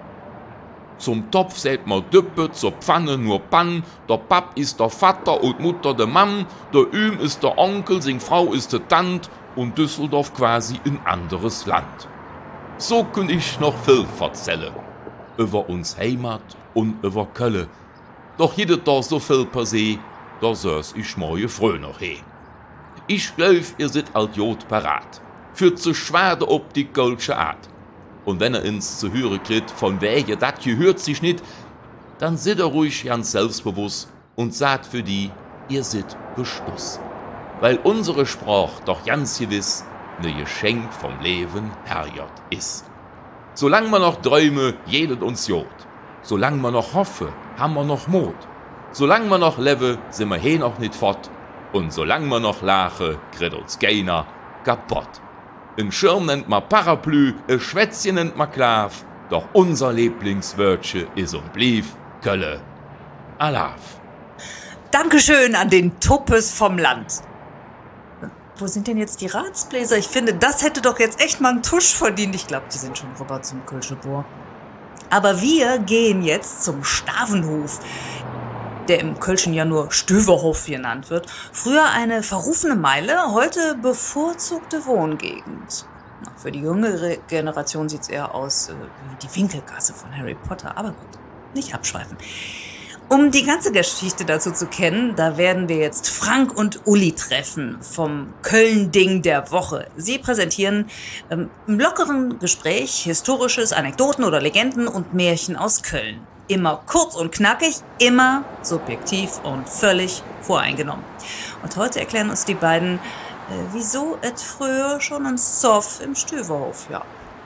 Zum Topf sät man Düppe, zur Pfanne nur Pann, der Papp ist der Vater und Mutter der Mann, der Üm ist der Onkel, sing Frau ist der Tant und Düsseldorf quasi ein anderes Land. So könnt ich noch viel erzählen, über uns Heimat und über Kölle. Doch jede da so viel per se, da sös ich morgen früh noch he. Ich glaub, ihr seid alt Jod parat, für zu schwade ob die kölsche Art. Und wenn ins zu hören kriegt, von wegen dat gehört sich nicht, dann seid ruhig ganz selbstbewusst und sagt für die, ihr seid Beschluss. Weil unsere Sprache doch ganz gewiss ne Geschenk vom Leben herjot ist. Solang wir noch träume, jedet uns Jod. Solang wir noch hoffe, haben wir noch Mut. Solang wir noch lebe, sind wir noch nicht fort. Und solang wir noch lache, kriegt uns keiner kaputt. Ein Schirm nennt man Parapluie, ein Schwätzchen nennt man Klav, doch unser Lieblingswörtchen ist und blieb Kölle Alaf. Dankeschön an den Tuppes vom Land. Wo sind denn jetzt die Ratsbläser? Ich finde, das hätte doch jetzt echt mal einen Tusch verdient. Ich glaube, die sind schon rüber zum Kölschebohr. Aber wir gehen jetzt zum Stavenhof, der im Kölschen ja nur Stöverhof genannt wird. Früher eine verrufene Meile, heute bevorzugte Wohngegend. Für die jüngere Generation sieht es eher aus wie die Winkelgasse von Harry Potter. Aber gut, nicht abschweifen. Um die ganze Geschichte dazu zu kennen, da werden wir jetzt Frank und Uli treffen vom Köln-Ding der Woche. Sie präsentieren im lockeren Gespräch Historisches, Anekdoten oder Legenden und Märchen aus Köln. Immer kurz und knackig, immer subjektiv und völlig voreingenommen. Und heute erklären uns die beiden, wieso es früher schon ein Zoff im Stöverhof gab.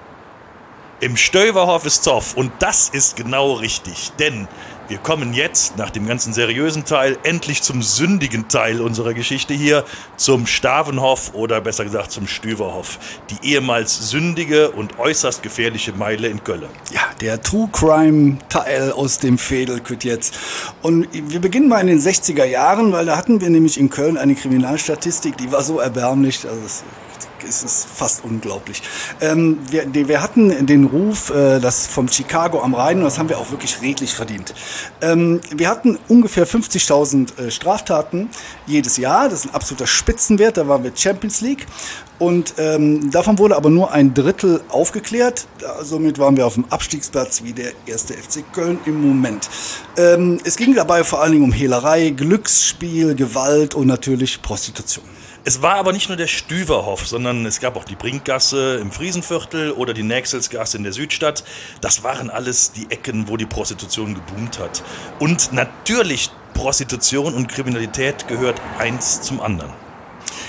Im Stöverhof ist Zoff und das ist genau richtig, denn wir kommen jetzt, nach dem ganzen seriösen Teil, endlich zum sündigen Teil unserer Geschichte hier, zum Stavenhof oder besser gesagt zum Stöverhof, die ehemals sündige und äußerst gefährliche Meile in Köln. Ja, der True-Crime-Teil aus dem Fädel kommt jetzt. Und wir beginnen mal in den 60er Jahren, weil da hatten wir nämlich in Köln eine Kriminalstatistik, die war so erbärmlich, also es ist fast unglaublich. Wir hatten den Ruf, das vom Chicago am Rhein, und das haben wir auch wirklich redlich verdient. Wir hatten ungefähr 50.000 Straftaten jedes Jahr, das ist ein absoluter Spitzenwert, da waren wir Champions League. Und davon wurde aber nur ein Drittel aufgeklärt. Somit waren wir auf dem Abstiegsplatz wie der 1. FC Köln im Moment. Es ging dabei vor allen Dingen um Hehlerei, Glücksspiel, Gewalt und natürlich Prostitution. Es war aber nicht nur der Stüverhof, sondern es gab auch die Brinkgasse im Friesenviertel oder die Nächselsgasse in der Südstadt. Das waren alles die Ecken, wo die Prostitution geboomt hat. Und natürlich, Prostitution und Kriminalität gehört eins zum anderen.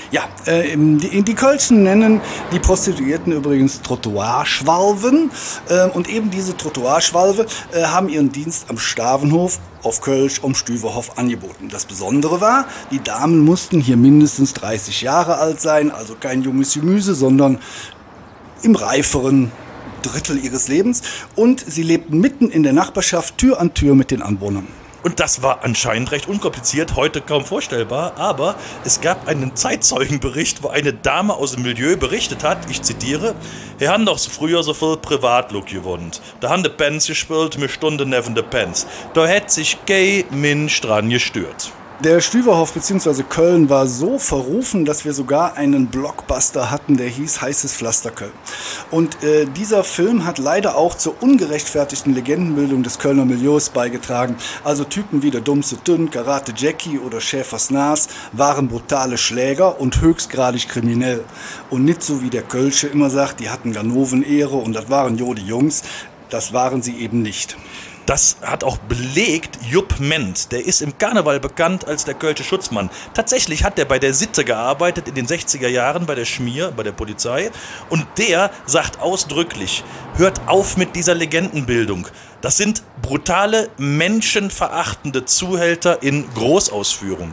Ja, die Kölschen nennen die Prostituierten übrigens Trottoirschwalven. Und eben diese Trottoirschwalve haben ihren Dienst am Stavenhof auf Kölsch am Stüverhof angeboten. Das Besondere war, die Damen mussten hier mindestens 30 Jahre alt sein, also kein junges Gemüse, sondern im reiferen Drittel ihres Lebens. Und sie lebten mitten in der Nachbarschaft, Tür an Tür mit den Anwohnern. Und das war anscheinend recht unkompliziert, heute kaum vorstellbar, aber es gab einen Zeitzeugenbericht, wo eine Dame aus dem Milieu berichtet hat, ich zitiere, «Wir haben doch früher so viel Privatlook gewohnt. Da haben die Pens gespielt, mir Stunden neben de Pens. Da hätt sich kein Mensch dran gestört.» Der Stüverhof bzw. Köln war so verrufen, dass wir sogar einen Blockbuster hatten, der hieß Heißes Pflaster Köln. Und dieser Film hat leider auch zur ungerechtfertigten Legendenbildung des Kölner Milieus beigetragen. Also Typen wie der Dummste Dünn, Karate Jackie oder Schäfers Nas waren brutale Schläger und höchstgradig kriminell. Und nicht so wie der Kölsche immer sagt, die hatten Ganoven-Ehre und das waren jo die Jungs. Das waren sie eben nicht. Das hat auch belegt Jupp Ment. Der ist im Karneval bekannt als der Kölsche Schutzmann. Tatsächlich hat er bei der Sitte gearbeitet in den 60er Jahren bei der Schmier, bei der Polizei. Und der sagt ausdrücklich, hört auf mit dieser Legendenbildung. Das sind brutale, menschenverachtende Zuhälter in Großausführung.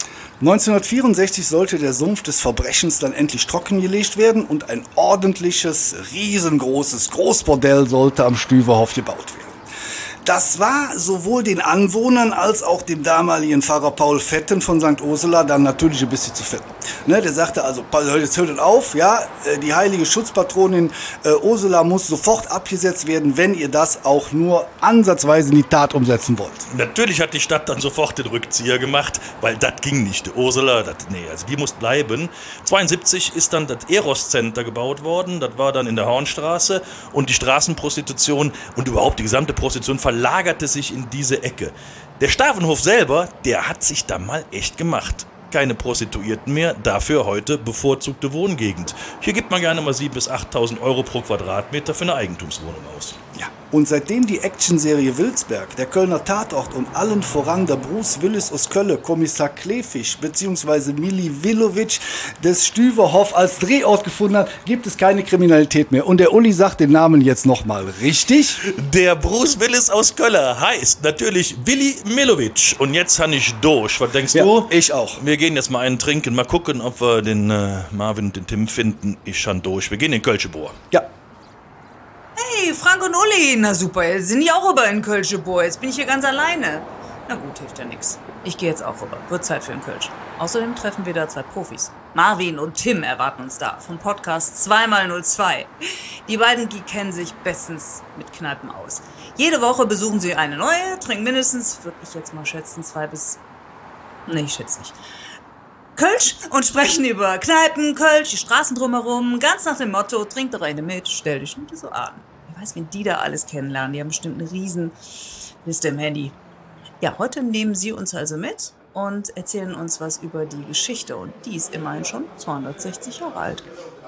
1964 sollte der Sumpf des Verbrechens dann endlich trockengelegt werden und ein ordentliches, riesengroßes Großbordell sollte am Stüverhof gebaut werden. Das war sowohl den Anwohnern als auch dem damaligen Pfarrer Paul Vetten von St. Ursula dann natürlich ein bisschen zu fett. Ne, der sagte also, jetzt hört auf, ja, die heilige Schutzpatronin Ursula muss sofort abgesetzt werden, wenn ihr das auch nur ansatzweise in die Tat umsetzen wollt. Natürlich hat die Stadt dann sofort den Rückzieher gemacht, weil das ging nicht. Die Ursula, also die muss bleiben. 72 ist dann das Eros-Center gebaut worden, das war dann in der Hornstraße und die Straßenprostitution und überhaupt die gesamte Prostitution verlagerte sich in diese Ecke. Der Stavenhof selber, der hat sich da mal echt gemacht. Keine Prostituierten mehr, dafür heute bevorzugte Wohngegend. Hier gibt man gerne mal 7.000 bis 8.000 Euro pro Quadratmeter für eine Eigentumswohnung aus. Ja. Und seitdem die Actionserie Wilsberg, der Kölner Tatort und allen voran der Bruce Willis aus Köln, Kommissar Kleefisch bzw. Mili Wilovic des Stüverhof als Drehort gefunden hat, gibt es keine Kriminalität mehr. Und der Uli sagt den Namen jetzt nochmal richtig. Der Bruce Willis aus Köln heißt natürlich Willi Milovic. Und jetzt habe ich durch. Was denkst du? Ich auch. Wir gehen jetzt mal einen trinken, mal gucken, ob wir den Marvin und den Tim finden. Ich schon durch. Wir gehen in Kölsche Bohr. Ja. Hey, Frank und Uli, na super, jetzt sind die auch rüber in Kölsche Bohr. Jetzt bin ich hier ganz alleine. Na gut, hilft ja nix. Ich gehe jetzt auch rüber. Wird Zeit für einen Kölsch. Außerdem treffen wir da 2 Profis. Marvin und Tim erwarten uns da vom Podcast 2x02. Die beiden, die kennen sich bestens mit Kneipen aus. Jede Woche besuchen sie eine neue, trinken mindestens, würde ich jetzt mal schätzen, 2 bis... Nee, ich schätze nicht. Kölsch und sprechen über Kneipen, Kölsch, die Straßen drumherum, ganz nach dem Motto, trink doch eine mit, stell dich nicht so an. Wer weiß, wen die da alles kennenlernen, die haben bestimmt eine riesen Liste im Handy. Ja, heute nehmen sie uns also mit und erzählen uns was über die Geschichte und die ist immerhin schon 260 Jahre alt.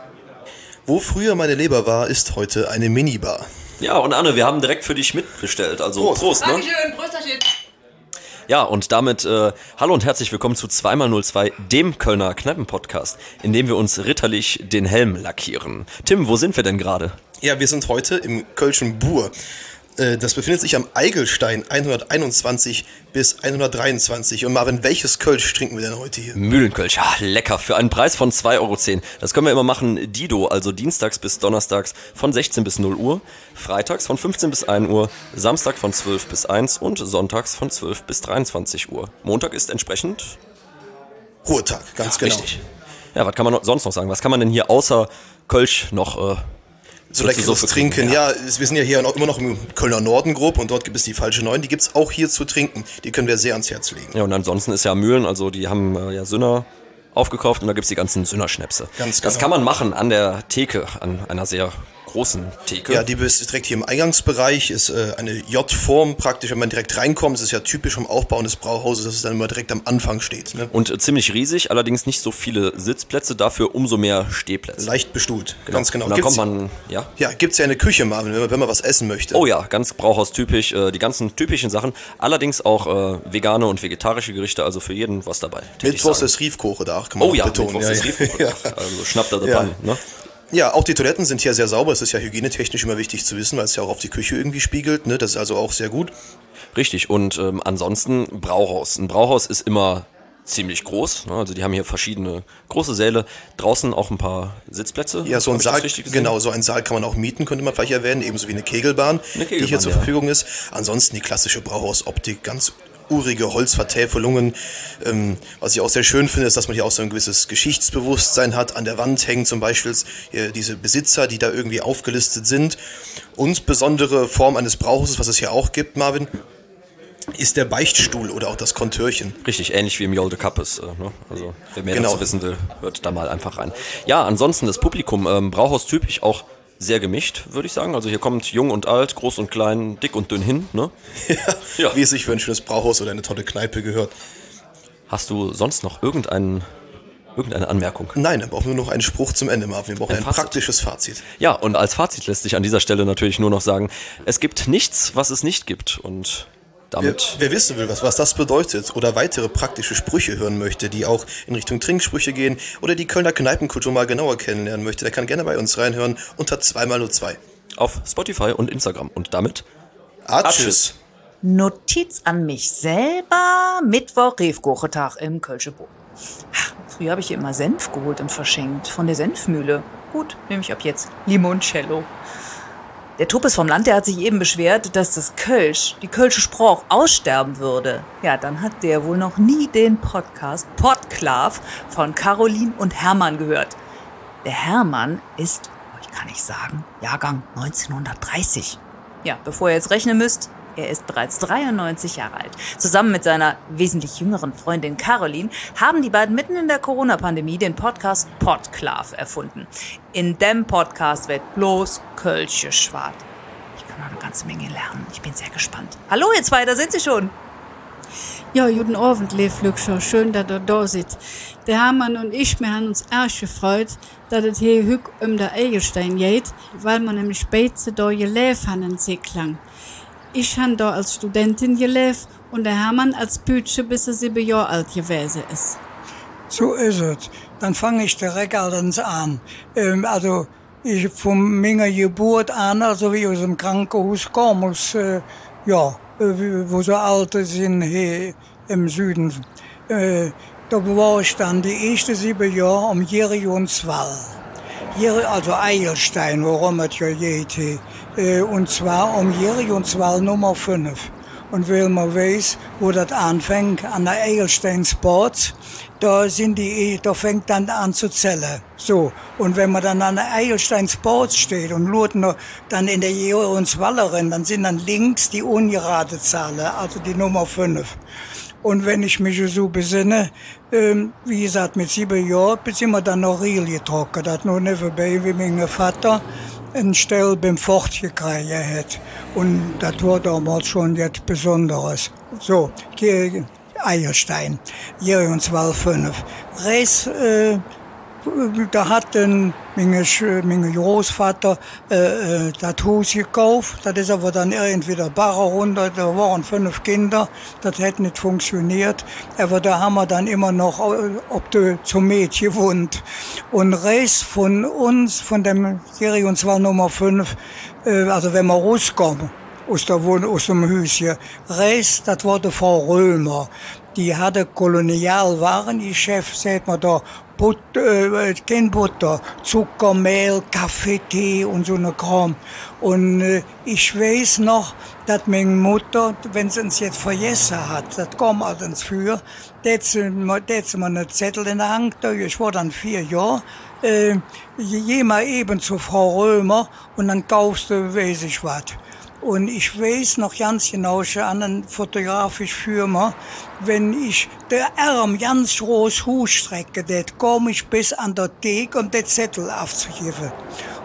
Wo früher meine Leber war, ist heute eine Minibar. Ja, und Anne, wir haben direkt für dich mitbestellt, also Prost, ne? Dankeschön, Prösterchen. Ja, und damit hallo und herzlich willkommen zu 2x02, dem Kölner Kneipen-Podcast, in dem wir uns ritterlich den Helm lackieren. Tim, wo sind wir denn gerade? Ja, wir sind heute im Kölschen Buhr. Das befindet sich am Eigelstein 121 bis 123. Und Marvin, welches Kölsch trinken wir denn heute hier? Mühlenkölsch, ja, lecker, für einen Preis von 2,10 €. Das können wir immer machen, Dido, also dienstags bis donnerstags von 16 bis 0 Uhr, freitags von 15 bis 1 Uhr, Samstag von 12 bis 1 und sonntags von 12 bis 23 Uhr. Montag ist entsprechend... Ruhetag, ganz genau. Richtig. Ja, was kann man sonst noch sagen? Was kann man denn hier außer Kölsch noch... so leckeres Trinken, ja. Wir sind ja hier immer noch im Kölner Norden grob und dort gibt es die falsche 9, die gibt es auch hier zu trinken, die können wir sehr ans Herz legen. Ja, und ansonsten ist ja Mühlen, also die haben ja Sünner aufgekauft und da gibt es die ganzen Sünner-Schnäpse. Ganz genau. Das kann man machen an der Theke, an einer sehr großen Theke. Ja, die ist direkt hier im Eingangsbereich, ist eine J-Form praktisch, wenn man direkt reinkommt. Das ist ja typisch vom Aufbau des Brauhauses, dass es dann immer direkt am Anfang steht. Ne? Und ziemlich riesig, allerdings nicht so viele Sitzplätze, dafür umso mehr Stehplätze. Leicht bestuhlt, ganz genau. Und dann kommt man, ja? Ja, gibt's ja eine Küche, Marvin, wenn man was essen möchte. Oh ja, ganz brauchhaustypisch, die ganzen typischen Sachen. Allerdings auch vegane und vegetarische Gerichte, also für jeden was dabei. Mittwochs ist Riefkoche-Dach, kann man betonen. Mittwochs ist Riefkoche-Dach, also schnappt er Pan, ne? Ja, auch die Toiletten sind hier sehr sauber. Das ist ja hygienetechnisch immer wichtig zu wissen, weil es ja auch auf die Küche irgendwie spiegelt. Ne? Das ist also auch sehr gut. Richtig, und ansonsten Brauhaus. Ein Brauhaus ist immer ziemlich groß. Ne? Also die haben hier verschiedene große Säle. Draußen auch ein paar Sitzplätze. Ja, so ein Saal, genau, so ein Saal kann man auch mieten, könnte man vielleicht erwähnen. Ebenso wie eine Kegelbahn, die hier zur Verfügung ist. Ansonsten die klassische Brauhausoptik, ganz urige Holzvertäfelungen. Was ich auch sehr schön finde, ist, dass man hier auch so ein gewisses Geschichtsbewusstsein hat. An der Wand hängen zum Beispiel diese Besitzer, die da irgendwie aufgelistet sind. Und besondere Form eines Brauhauses, was es hier auch gibt, Marvin, ist der Beichtstuhl oder auch das Kontörchen. Richtig, ähnlich wie im Jol de Kappes. Ne? Also wer mehr dazu wissen will, hört da mal einfach rein. Ja, ansonsten das Publikum, Brauhaustypisch auch sehr gemischt, würde ich sagen. Also hier kommt jung und alt, groß und klein, dick und dünn hin. Ne? Ja, wie es sich für ein schönes Brauhaus oder eine tolle Kneipe gehört. Hast du sonst noch irgendeine Anmerkung? Nein, wir brauchen nur noch einen Spruch zum Ende, Marvin. Wir brauchen ein praktisches Fazit. Ja, und als Fazit lässt sich an dieser Stelle natürlich nur noch sagen, es gibt nichts, was es nicht gibt. Und damit wer wissen will, was das bedeutet oder weitere praktische Sprüche hören möchte, die auch in Richtung Trinksprüche gehen oder die Kölner Kneipenkultur mal genauer kennenlernen möchte, der kann gerne bei uns reinhören unter 2x02. Auf Spotify und Instagram. Und damit Tschüss. Notiz an mich selber, Mittwoch, Riefkoche-Tag im Kölsche Buch. Früher habe ich hier immer Senf geholt und verschenkt, von der Senfmühle. Gut, nehme ich ab jetzt Limoncello. Der Tuppes vom Land, der hat sich eben beschwert, dass das Kölsch, die Kölsche Sprach, aussterben würde. Ja, dann hat der wohl noch nie den Podcast Podklav von Caroline und Hermann gehört. Der Hermann ist, ich kann nicht sagen, Jahrgang 1930. Ja, bevor ihr jetzt rechnen müsst, er ist bereits 93 Jahre alt. Zusammen mit seiner wesentlich jüngeren Freundin Caroline haben die beiden mitten in der Corona-Pandemie den Podcast Podklav erfunden. In dem Podcast wird bloß Kölsch geschwart. Ich kann noch eine ganze Menge lernen. Ich bin sehr gespannt. Hallo ihr zwei, da sind Sie schon. Ja, guten Abend, Lev Lückscher. Schön, dass ihr da seid. Der Hermann und ich, wir haben uns erst gefreut, dass es hier hück der Eigelstein geht, weil wir nämlich später da gelebt haben in Seeklang. Ich habe da als Studentin gelebt und der Hermann als Bütsche, bis er 7 Jahre alt gewesen ist. So ist es. Dann fange ich direkt an. Also ich von meiner Geburt an, also wie ich aus dem Krankenhaus kam, wo so Alte sind hier im Süden. Da war ich dann die ersten 7 Jahre am Jerionswall. Also Eigelstein, worum es ja geht. Und zwar am Jerionswall Nummer 5. Und weil man weiß, wo das anfängt, an der Eigelstein Sports, da fängt dann an zu zählen. So. Und wenn man dann an der Eigelstein Sports steht und schaut noch dann in der Jerionswallerin, dann sind dann links die ungerade Zahlen, also die Nummer 5. Und wenn ich mich so besinne, wie gesagt, mit 7 Jahren, sind wir dann noch Riel getrocknet. Das noch nicht vorbei, wie mein Vater eine Stelle beim Fort gekriegt hat. Und das war damals schon etwas Besonderes. So, Eierstein, Jerionswall 5. Reis, da hat mein Großvater das Haus gekauft. Das ist aber dann irgendwie der Barre runter. Da waren 5 Kinder. Das hätte nicht funktioniert. Aber da haben wir dann immer noch zum Mädchen gewohnt. Und rechts von uns, von dem Jerionswall Nummer 5, also wenn wir rauskommen aus dem Häuschen, rechts, das war die Frau Römer. Die hatte Kolonialwarengeschäft, sagt man da, kein Butter, Zucker, Mehl, Kaffee, Tee und so eine Kram. Und ich weiß noch, dass meine Mutter, wenn sie uns jetzt vergessen hat, das kam allerdings für, da hat sie mir einen Zettel in der Hand, ich war dann 4 Jahre, geh mal eben zu Frau Römer und dann kaufst du, weiß ich was. Und ich weiß noch ganz genau, an einer fotografischen Firma, wenn ich den Arm ganz groß hochstrecke, dann komme ich bis an der Theke, um den Zettel aufzugeben.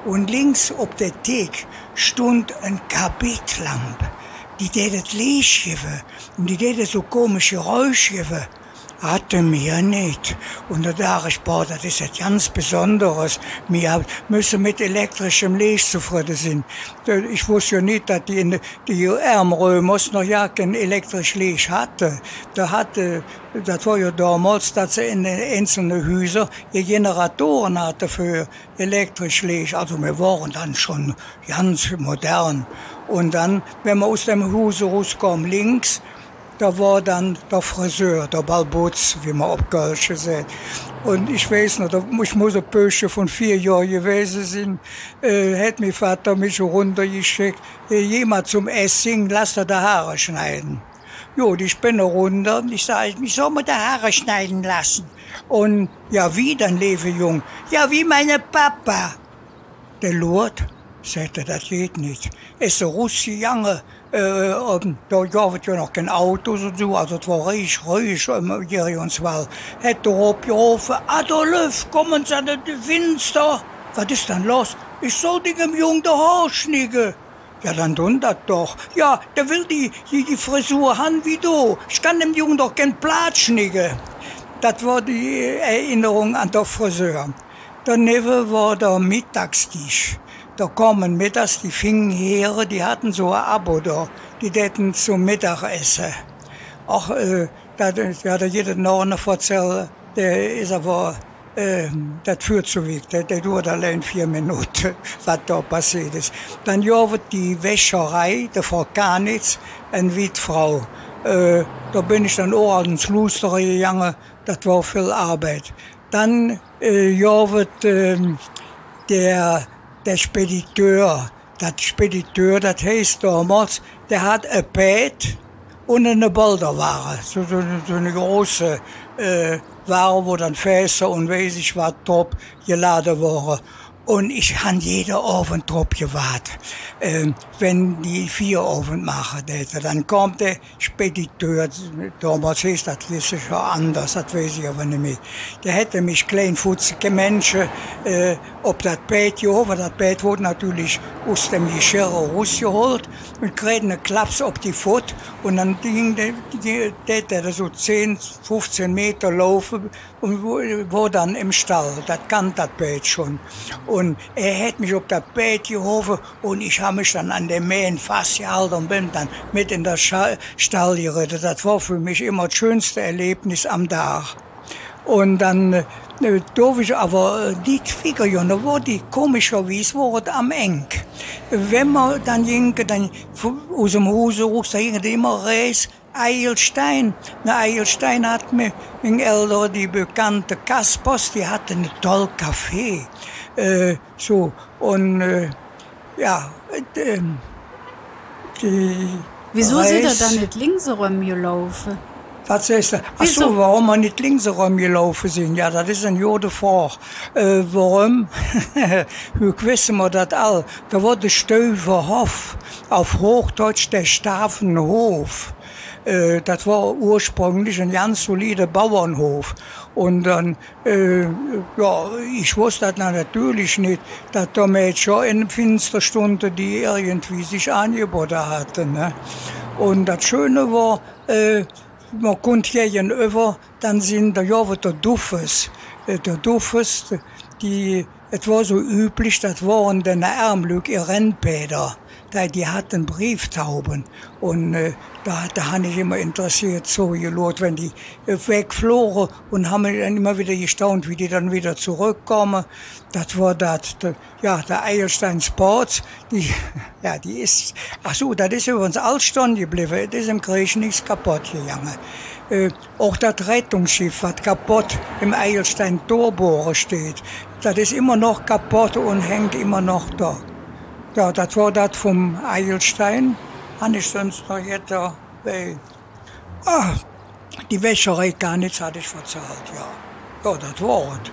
Und links auf der Theke stund ein Kabetlamp. Die das Licht geben und die das so komische Geräusche geben. Hatte mir nicht. Und da dachte ich, boah, das ist etwas ganz Besonderes. Wir müssen mit elektrischem Licht zufrieden sein. Ich wusste ja nicht, dass die Ärmrömers noch ja kein elektrisches Licht hatten. Das war ja damals, dass sie in den einzelnen Häusern Generatoren hatten für elektrisches Licht. Also wir waren dann schon ganz modern. Und dann, wenn wir aus dem Haus rauskamen, links, da war dann der Friseur, der Balbutz, wie man auf Kölsch sagt. Und ich weiß noch, ich muss ein Bösche von 4 Jahren gewesen sein, hat mein Vater mich runtergeschickt, jemand zum Essen, lass dir die Haare schneiden. Jo, ich bin runter und ich sage, ich soll mir die Haare schneiden lassen. Und ja, wie dann, lebe Jung? Ja, wie meine Papa. Der Lord sagte, das geht nicht. Es ist ein Russi Jange. Da gab es ja noch kein Auto und so, also es war ruhig im Jerionswald. Hätte er abgerufen, Adolf, kommen Sie an das Fenster. Was ist denn los? Ich soll dem Jungen die Haare schneiden. Ja, dann tun das doch. Ja, der will die Frisur haben wie du. Ich kann dem Jungen doch kein Blatt schneiden. Das war die Erinnerung an den Friseur. Daneben war der Mittagstisch. Da kamen mittags die Fingenheere, die hatten so ein Abo da, die täten zum Mittagessen. Ach, da hat jeder noch erzählt, der ist aber, das führt zu weit, der dauert allein 4 Minuten, was da passiert ist. Dann wird die Wäscherei, der Frau Kanitz, eine Witfrau. Da bin ich dann auch ans Luster gegangen, das war viel Arbeit. Dann wird der Spediteur, das heißt damals, der hat ein Bett und eine Boulderware, so eine große Ware, wo dann Fässer und weiß ich was drauf geladen waren. Und ich habe jeden Abend drauf gewartet. Wenn die 4 Abend machen, dann kommt der Spediteur, damals hieß das schon anders, das weiß ich aber nicht mehr. Der hätte mich kleinfutzige Menschen auf das Bett gehoben. Das Bett wurde natürlich aus dem Geschirr rausgeholt und kriegte einen Klaps auf die Fuß. Und dann ging der so 10, 15 Meter laufen und war dann im Stall. Das kann das Bett schon. Und er hat mich auf das Bett gehoben und ich habe mich dann an den Mähen festgehalten und bin dann mit in den Stall geritten. Das war für mich immer das schönste Erlebnis am Tag. Und dann durfte ich aber nicht figurieren, da war die komischerweise am Eng. Wenn man dann ging, dann aus dem Haus raus, da ging immer Reis, Eilstein. Na, Eilstein hat mir, mein Eltern, die bekannte Kaspers, die hatten einen tollen Kaffee. So, und ja, Wieso Reis, sind ihr da nicht links rumgelaufen? Was heißt das? Ach so, warum wir nicht links rumgelaufen sind? Ja, das ist ein gute Frage. Warum? Wie wissen wir das all? Da war der Stöverhof, auf Hochdeutsch der Stafenhof. Das war ursprünglich ein ganz solider Bauernhof. Und dann, ja, ich wusste das natürlich nicht, dass da Mädchen in Finsterstunde, die irgendwie sich angeboten hatten. Ne? Und das Schöne war, man konnte gegenüber, dann sind der Duffes. Der Duffes, es war so üblich, das waren die Ärmlück, ihr Rennbäder. Die hatten Brieftauben. Und da habe ich immer interessiert, so gelot, wenn die wegflogen und haben dann immer wieder gestaunt, wie die dann wieder zurückkommen. Das war das, ja, der Eilstein Sports, die ist, ach so, das ist übrigens alles stehen geblieben, das ist im Krieg nichts kaputt gegangen. Auch das Rettungsschiff, was kaputt im Eilstein Torbohre steht, das ist immer noch kaputt und hängt immer noch da. Ja, das war das vom Eilstein. Habe ich sonst noch jetzt die Wäscherei gar nichts hatte ich verzahlt, ja. Ja, das war es.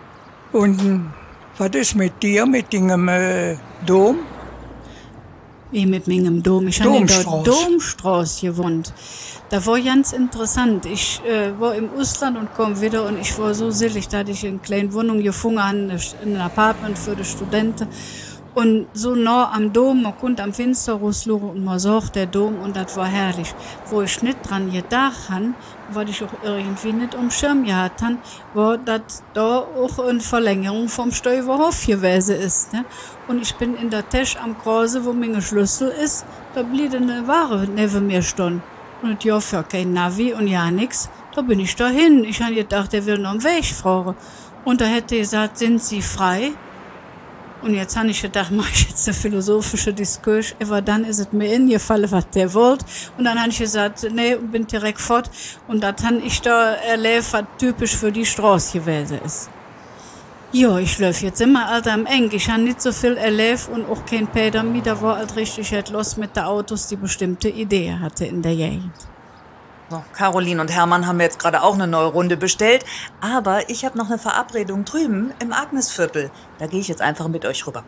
Und was ist mit dir, mit dem Dom? Mit meinem Dom. Ich habe in der Domstraße gewohnt. Das war ganz interessant. Ich war im Ausland und kam wieder und ich war so selig, dass ich in eine kleine Wohnung gefunden habe, in ein Apartment für die Studenten. Und so nah am Dom, man konnte am Fenster rausschauen und man sah der Dom und das war herrlich. Wo ich nicht dran gedacht habe, was ich auch irgendwie nicht am Schirm gehabt habe, war, dass da auch eine Verlängerung vom Steuerhof gewesen ist. Ne? Und ich bin in der Tasche am Krause, wo mein Schlüssel ist, da blieb eine Ware neben mir stehen. Und ja, für kein Navi und ja nix, da bin ich dahin. Ich habe gedacht, der will noch einen Weg fragen. Und da hätte er gesagt, sind Sie frei? Und jetzt habe ich gedacht, mache ich jetzt eine philosophische Diskurs, aber dann ist es mir eingefallen, was der wollte. Und dann habe ich gesagt, nee, und bin direkt fort. Und das habe ich da erlebt, was typisch für die Straße gewesen ist. Ja, ich laufe jetzt immer am eng. Ich habe nicht so viel erlebt und auch kein Peter mehr. Da war halt richtig los mit den Autos, die bestimmte Ideen hatte in der Gegend. So, Caroline und Hermann haben jetzt gerade auch eine neue Runde bestellt, aber ich habe noch eine Verabredung drüben im Agnesviertel. Da gehe ich jetzt einfach mit euch rüber.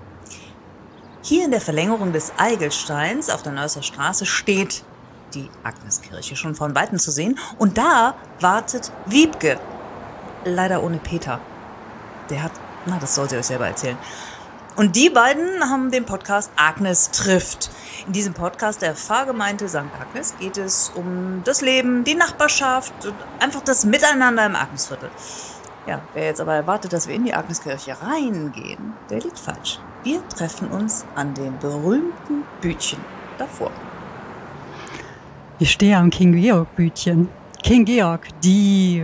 Hier in der Verlängerung des Eigelsteins auf der Neusser Straße steht die Agneskirche schon von Weitem zu sehen. Und da wartet Wiebke. Leider ohne Peter. Der hat, das soll sie euch selber erzählen. Und die beiden haben den Podcast Agnes trifft. In diesem Podcast der Pfarrgemeinde St. Agnes geht es um das Leben, die Nachbarschaft und einfach das Miteinander im Agnesviertel. Ja, wer jetzt aber erwartet, dass wir in die Agneskirche reingehen, der liegt falsch. Wir treffen uns an dem berühmten Bütchen davor. Ich stehe am King-Georg-Bütchen. King Georg, die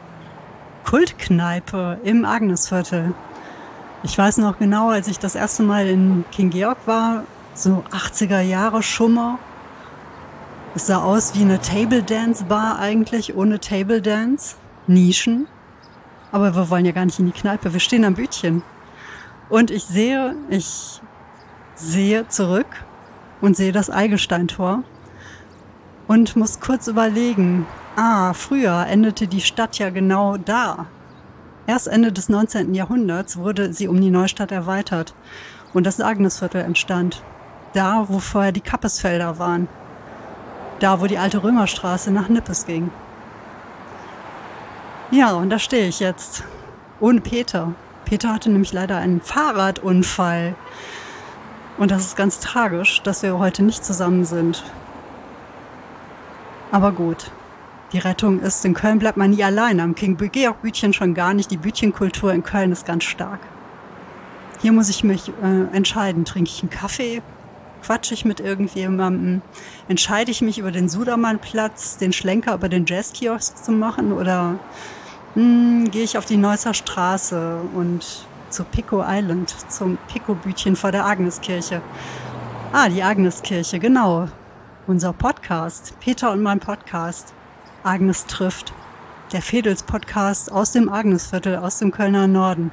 Kultkneipe im Agnesviertel. Ich weiß noch genau, als ich das erste Mal in King Georg war, so 80er Jahre Schummer. Es sah aus wie eine Table Dance Bar eigentlich, ohne Table Dance, Nischen. Aber wir wollen ja gar nicht in die Kneipe, wir stehen am Bütchen. Und ich sehe zurück und sehe das Eigelsteintor und muss kurz überlegen, früher endete die Stadt ja genau da. Erst Ende des 19. Jahrhunderts wurde sie um die Neustadt erweitert und das Agnesviertel entstand. Da, wo vorher die Kappesfelder waren. Da, wo die alte Römerstraße nach Nippes ging. Ja, und da stehe ich jetzt. Ohne Peter. Peter hatte nämlich leider einen Fahrradunfall. Und das ist ganz tragisch, dass wir heute nicht zusammen sind. Aber gut. Die Rettung ist, in Köln bleibt man nie allein. Am King-Georg-Bütchen schon gar nicht. Die Bütchenkultur in Köln ist ganz stark. Hier muss ich mich entscheiden. Trinke ich einen Kaffee? Quatsche ich mit irgendjemandem? Entscheide ich mich über den Sudermannplatz, den Schlenker über den Jazzkiosk zu machen? Oder gehe ich auf die Neusser Straße und zu Pico Island, zum Pico-Bütchen vor der Agneskirche? Die Agneskirche, genau. Unser Podcast. Peter und mein Podcast. Agnes trifft. Der Fedels-Podcast aus dem Agnesviertel, aus dem Kölner Norden.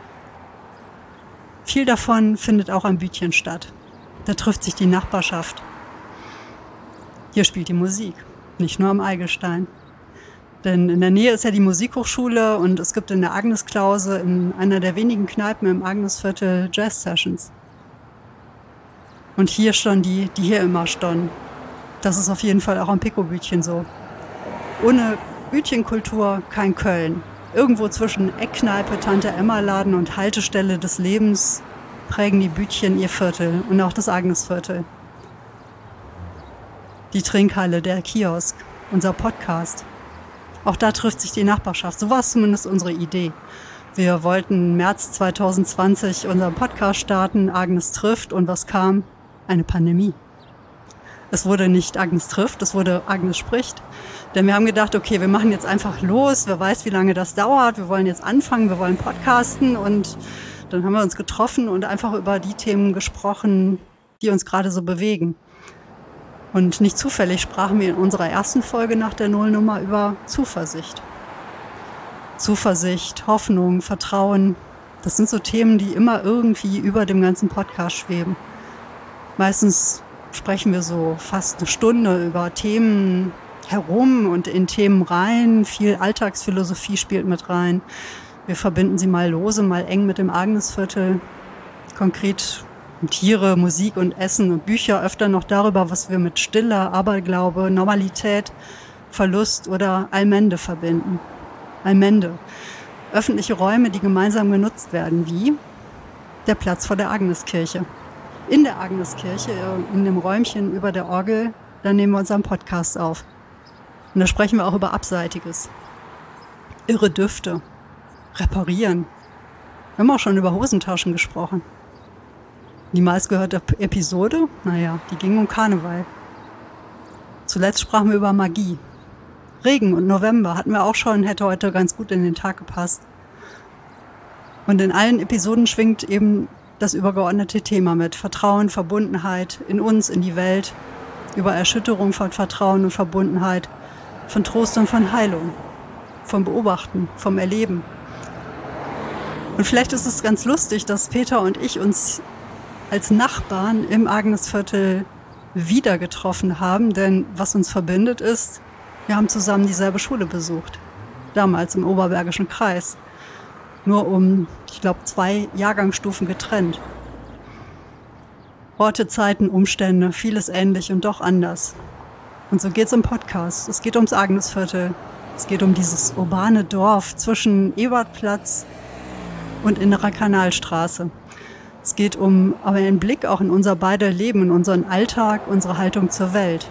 Viel davon findet auch am Bütchen statt. Da trifft sich die Nachbarschaft. Hier spielt die Musik, nicht nur am Eigelstein. Denn in der Nähe ist ja die Musikhochschule und es gibt in der Agnesklause in einer der wenigen Kneipen im Agnesviertel Jazz-Sessions. Und hier schon die hier immer stehen. Das ist auf jeden Fall auch am Pico-Bütchen so. Ohne Bütchenkultur kein Köln. Irgendwo zwischen Eckkneipe, Tante-Emma-Laden und Haltestelle des Lebens prägen die Bütchen ihr Viertel und auch das Agnesviertel. Die Trinkhalle, der Kiosk, unser Podcast. Auch da trifft sich die Nachbarschaft. So war es zumindest unsere Idee. Wir wollten im März 2020 unseren Podcast starten, Agnes trifft, und was kam? Eine Pandemie. Es wurde nicht Agnes trifft, es wurde Agnes spricht. Denn wir haben gedacht, okay, wir machen jetzt einfach los, wer weiß, wie lange das dauert, wir wollen jetzt anfangen, wir wollen podcasten, und dann haben wir uns getroffen und einfach über die Themen gesprochen, die uns gerade so bewegen. Und nicht zufällig sprachen wir in unserer ersten Folge nach der Nullnummer über Zuversicht. Zuversicht, Hoffnung, Vertrauen, das sind so Themen, die immer irgendwie über dem ganzen Podcast schweben. Meistens sprechen wir so fast eine Stunde über Themen herum und in Themen rein. Viel Alltagsphilosophie spielt mit rein. Wir verbinden sie mal lose, mal eng mit dem Agnesviertel. Konkret Und Tiere, Musik und Essen und Bücher öfter noch darüber, was wir mit Stille, Aberglaube, Normalität, Verlust oder Allmende verbinden. Allmende. Öffentliche Räume, die gemeinsam genutzt werden, wie der Platz vor der Agneskirche. In der Agneskirche, in dem Räumchen über der Orgel, da nehmen wir unseren Podcast auf. Und da sprechen wir auch über Abseitiges. Irre Düfte. Reparieren. Wir haben auch schon über Hosentaschen gesprochen. Die meistgehörte Episode, die ging um Karneval. Zuletzt sprachen wir über Magie. Regen und November hatten wir auch schon, hätte heute ganz gut in den Tag gepasst. Und in allen Episoden schwingt eben das übergeordnete Thema mit. Vertrauen, Verbundenheit in uns, in die Welt, über Erschütterung von Vertrauen und Verbundenheit, von Trost und von Heilung, vom Beobachten, vom Erleben. Und vielleicht ist es ganz lustig, dass Peter und ich uns als Nachbarn im Agnesviertel wieder getroffen haben, denn was uns verbindet ist, wir haben zusammen dieselbe Schule besucht, damals im Oberbergischen Kreis. Nur um, ich glaube, 2 Jahrgangsstufen getrennt. Orte, Zeiten, Umstände, vieles ähnlich und doch anders. Und so geht's im Podcast. Es geht ums Agnesviertel. Es geht um dieses urbane Dorf zwischen Ebertplatz und Innerer Kanalstraße. Es geht um aber einen Blick auch in unser beider Leben, in unseren Alltag, unsere Haltung zur Welt.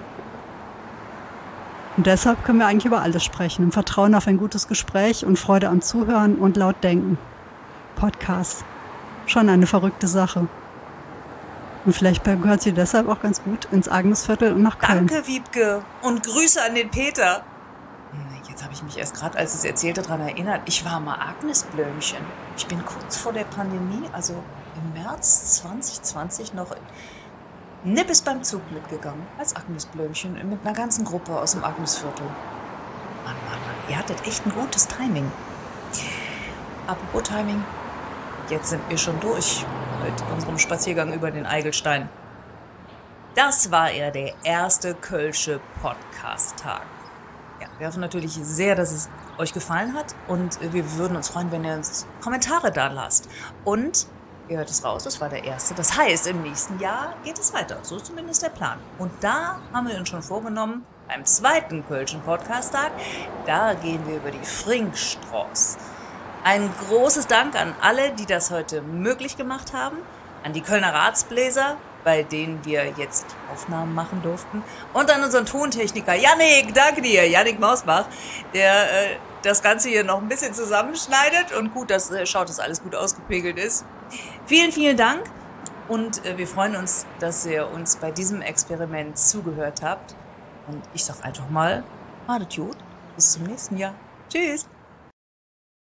Und deshalb können wir eigentlich über alles sprechen, im Vertrauen auf ein gutes Gespräch und Freude am Zuhören und laut denken. Podcast. Schon eine verrückte Sache. Und vielleicht gehört sie deshalb auch ganz gut ins Agnesviertel und nach Köln. Danke, Wiebke. Und Grüße an den Peter. Jetzt habe ich mich erst gerade, als ich es erzählte, daran erinnert. Ich war mal Agnesblömchen. Ich bin kurz vor der Pandemie, also im März 2020 noch nippes beim Zug mitgegangen, als Agnesblömchen, mit einer ganzen Gruppe aus dem Agnesviertel. Mann, ihr hattet echt ein gutes Timing. Apropos Timing, jetzt sind wir schon durch mit unserem Spaziergang über den Eigelstein. Das war ja der erste Kölsche Podcast-Tag. Ja, wir hoffen natürlich sehr, dass es euch gefallen hat und wir würden uns freuen, wenn ihr uns Kommentare da lasst. Und ihr hört es raus, das war der erste. Das heißt, im nächsten Jahr geht es weiter. So ist zumindest der Plan. Und da haben wir uns schon vorgenommen, beim zweiten Kölschen Podcast-Tag, da gehen wir über die Frinkstraße. Ein großes Dank an alle, die das heute möglich gemacht haben. An die Kölner Ratsbläser, bei denen wir jetzt Aufnahmen machen durften. Und an unseren Tontechniker Jannik, danke dir, Jannik Mausbach, der das Ganze hier noch ein bisschen zusammenschneidet. Und gut, dass alles gut ausgepegelt ist. Vielen, vielen Dank und wir freuen uns, dass ihr uns bei diesem Experiment zugehört habt. Und ich sag einfach mal, madet gut, bis zum nächsten Jahr. Tschüss!